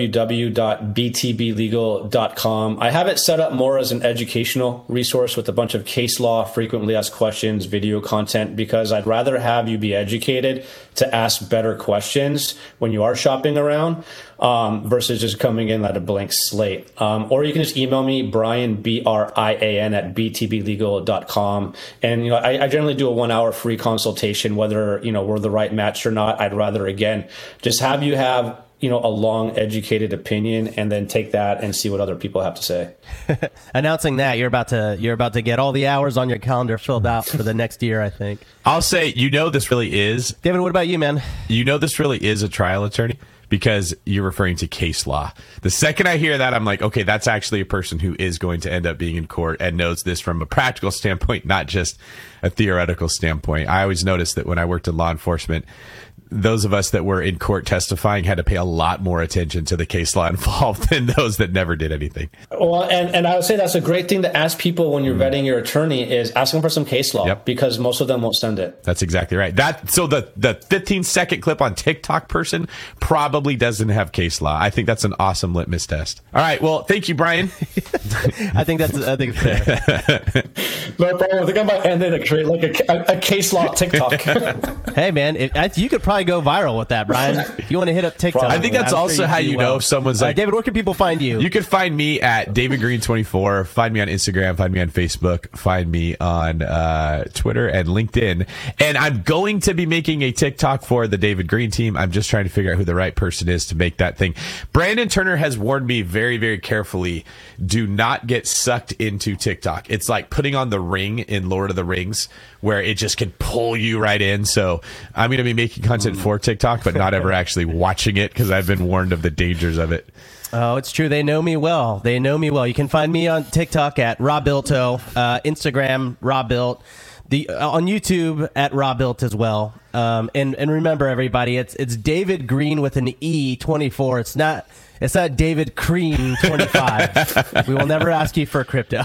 www.btblegal.com. I have it set up more as an educational resource with a bunch of case law, frequently asked questions, video content, because I'd rather have you be educated to ask better questions when you are shopping around versus just coming in at a blank slate. Or you can just email me, Brian, BRIAN, at btblegal.com. And, I generally do a 1 hour free consultation, whether, we're the right match or not. I'd rather, again, just have you have, a long educated opinion and then take that and see what other people have to say. Announcing that you're about to get all the hours on your calendar filled out for the next year, I think. I'll say, this really is. David, what about you, man? This really is a trial attorney, because you're referring to case law. The second I hear that, I'm like, okay, that's actually a person who is going to end up being in court and knows this from a practical standpoint, not just a theoretical standpoint. I always noticed that when I worked in law enforcement, those of us that were in court testifying had to pay a lot more attention to the case law involved than those that never did anything. Well, and I would say that's a great thing to ask people when you're vetting your attorney is ask them for some case law, because most of them won't send it. That's exactly right. So the 15-second clip on TikTok person probably doesn't have case law. I think that's an awesome litmus test. All right. Well, thank you, Brian. I think it's fair. No problem. I think I might end it and create like a case law TikTok. Hey, man, you could probably go viral with that, Brian. If you want to hit up TikTok. I think that's also how you know if someone's like... David, where can people find you? You can find me at DavidGreen24. Find me on Instagram. Find me on Facebook. Find me on Twitter and LinkedIn. And I'm going to be making a TikTok for the David Green team. I'm just trying to figure out who the right person is to make that thing. Brandon Turner has warned me very, very carefully, do not get sucked into TikTok. It's like putting on the ring in Lord of the Rings, where it just can pull you right in. So I'm going to be making content for TikTok, but not ever actually watching it, because I've been warned of the dangers of it. Oh, it's true. They know me well. You can find me on TikTok at Robuilto, Instagram Robuilt, on YouTube at Robuilt as well. And remember, everybody, it's David Green with an E24. It's not David Green 25. We will never ask you for crypto.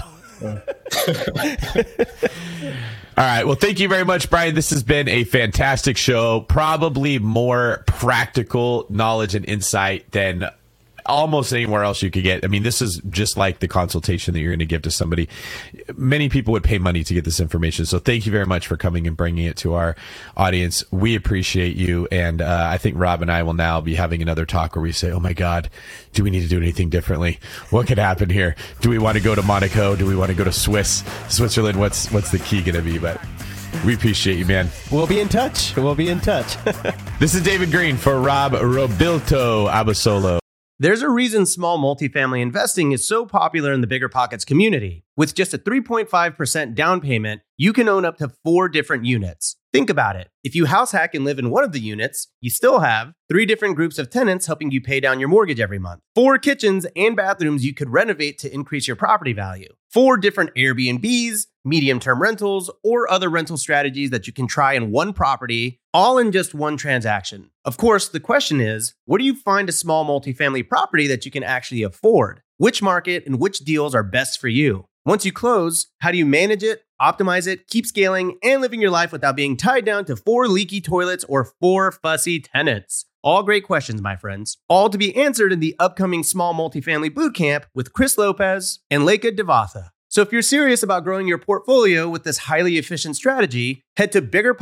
All right. Well, thank you very much, Brian. This has been a fantastic show. Probably more practical knowledge and insight than almost anywhere else you could get. I mean, this is just like the consultation that you're going to give to somebody. Many people would pay money to get this information. So thank you very much for coming and bringing it to our audience. We appreciate you. And I think Rob and I will now be having another talk where we say, oh my God, do we need to do anything differently? What could happen here? Do we want to go to Monaco? Do we want to go to Switzerland? What's the key going to be? But we appreciate you, man. We'll be in touch. This is David Green for Rob Robilto Abasolo. There's a reason small multifamily investing is so popular in the Bigger Pockets community. With just a 3.5% down payment, you can own up to 4 different units. Think about it. If you house hack and live in one of the units, you still have 3 different groups of tenants helping you pay down your mortgage every month, 4 kitchens and bathrooms you could renovate to increase your property value, 4 different Airbnbs, medium-term rentals, or other rental strategies that you can try in one property, all in just one transaction. Of course, the question is, where do you find a small multifamily property that you can actually afford? Which market and which deals are best for you? Once you close, how do you manage it, optimize it, keep scaling, and living your life without being tied down to 4 leaky toilets or 4 fussy tenants? All great questions, my friends. All to be answered in the upcoming Small Multifamily Bootcamp with Chris Lopez and Lekha Devatha. So if you're serious about growing your portfolio with this highly efficient strategy, head to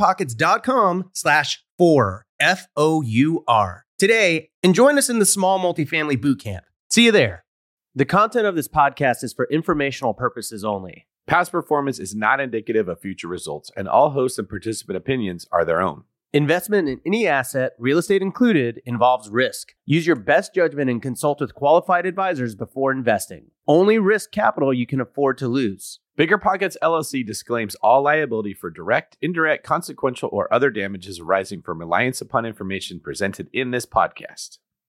biggerpockets.com/4, FOUR, today and join us in the Small Multifamily Bootcamp. See you there. The content of this podcast is for informational purposes only. Past performance is not indicative of future results, and all host and participant opinions are their own. Investment in any asset, real estate included, involves risk. Use your best judgment and consult with qualified advisors before investing. Only risk capital you can afford to lose. Bigger Pockets LLC disclaims all liability for direct, indirect, consequential, or other damages arising from reliance upon information presented in this podcast.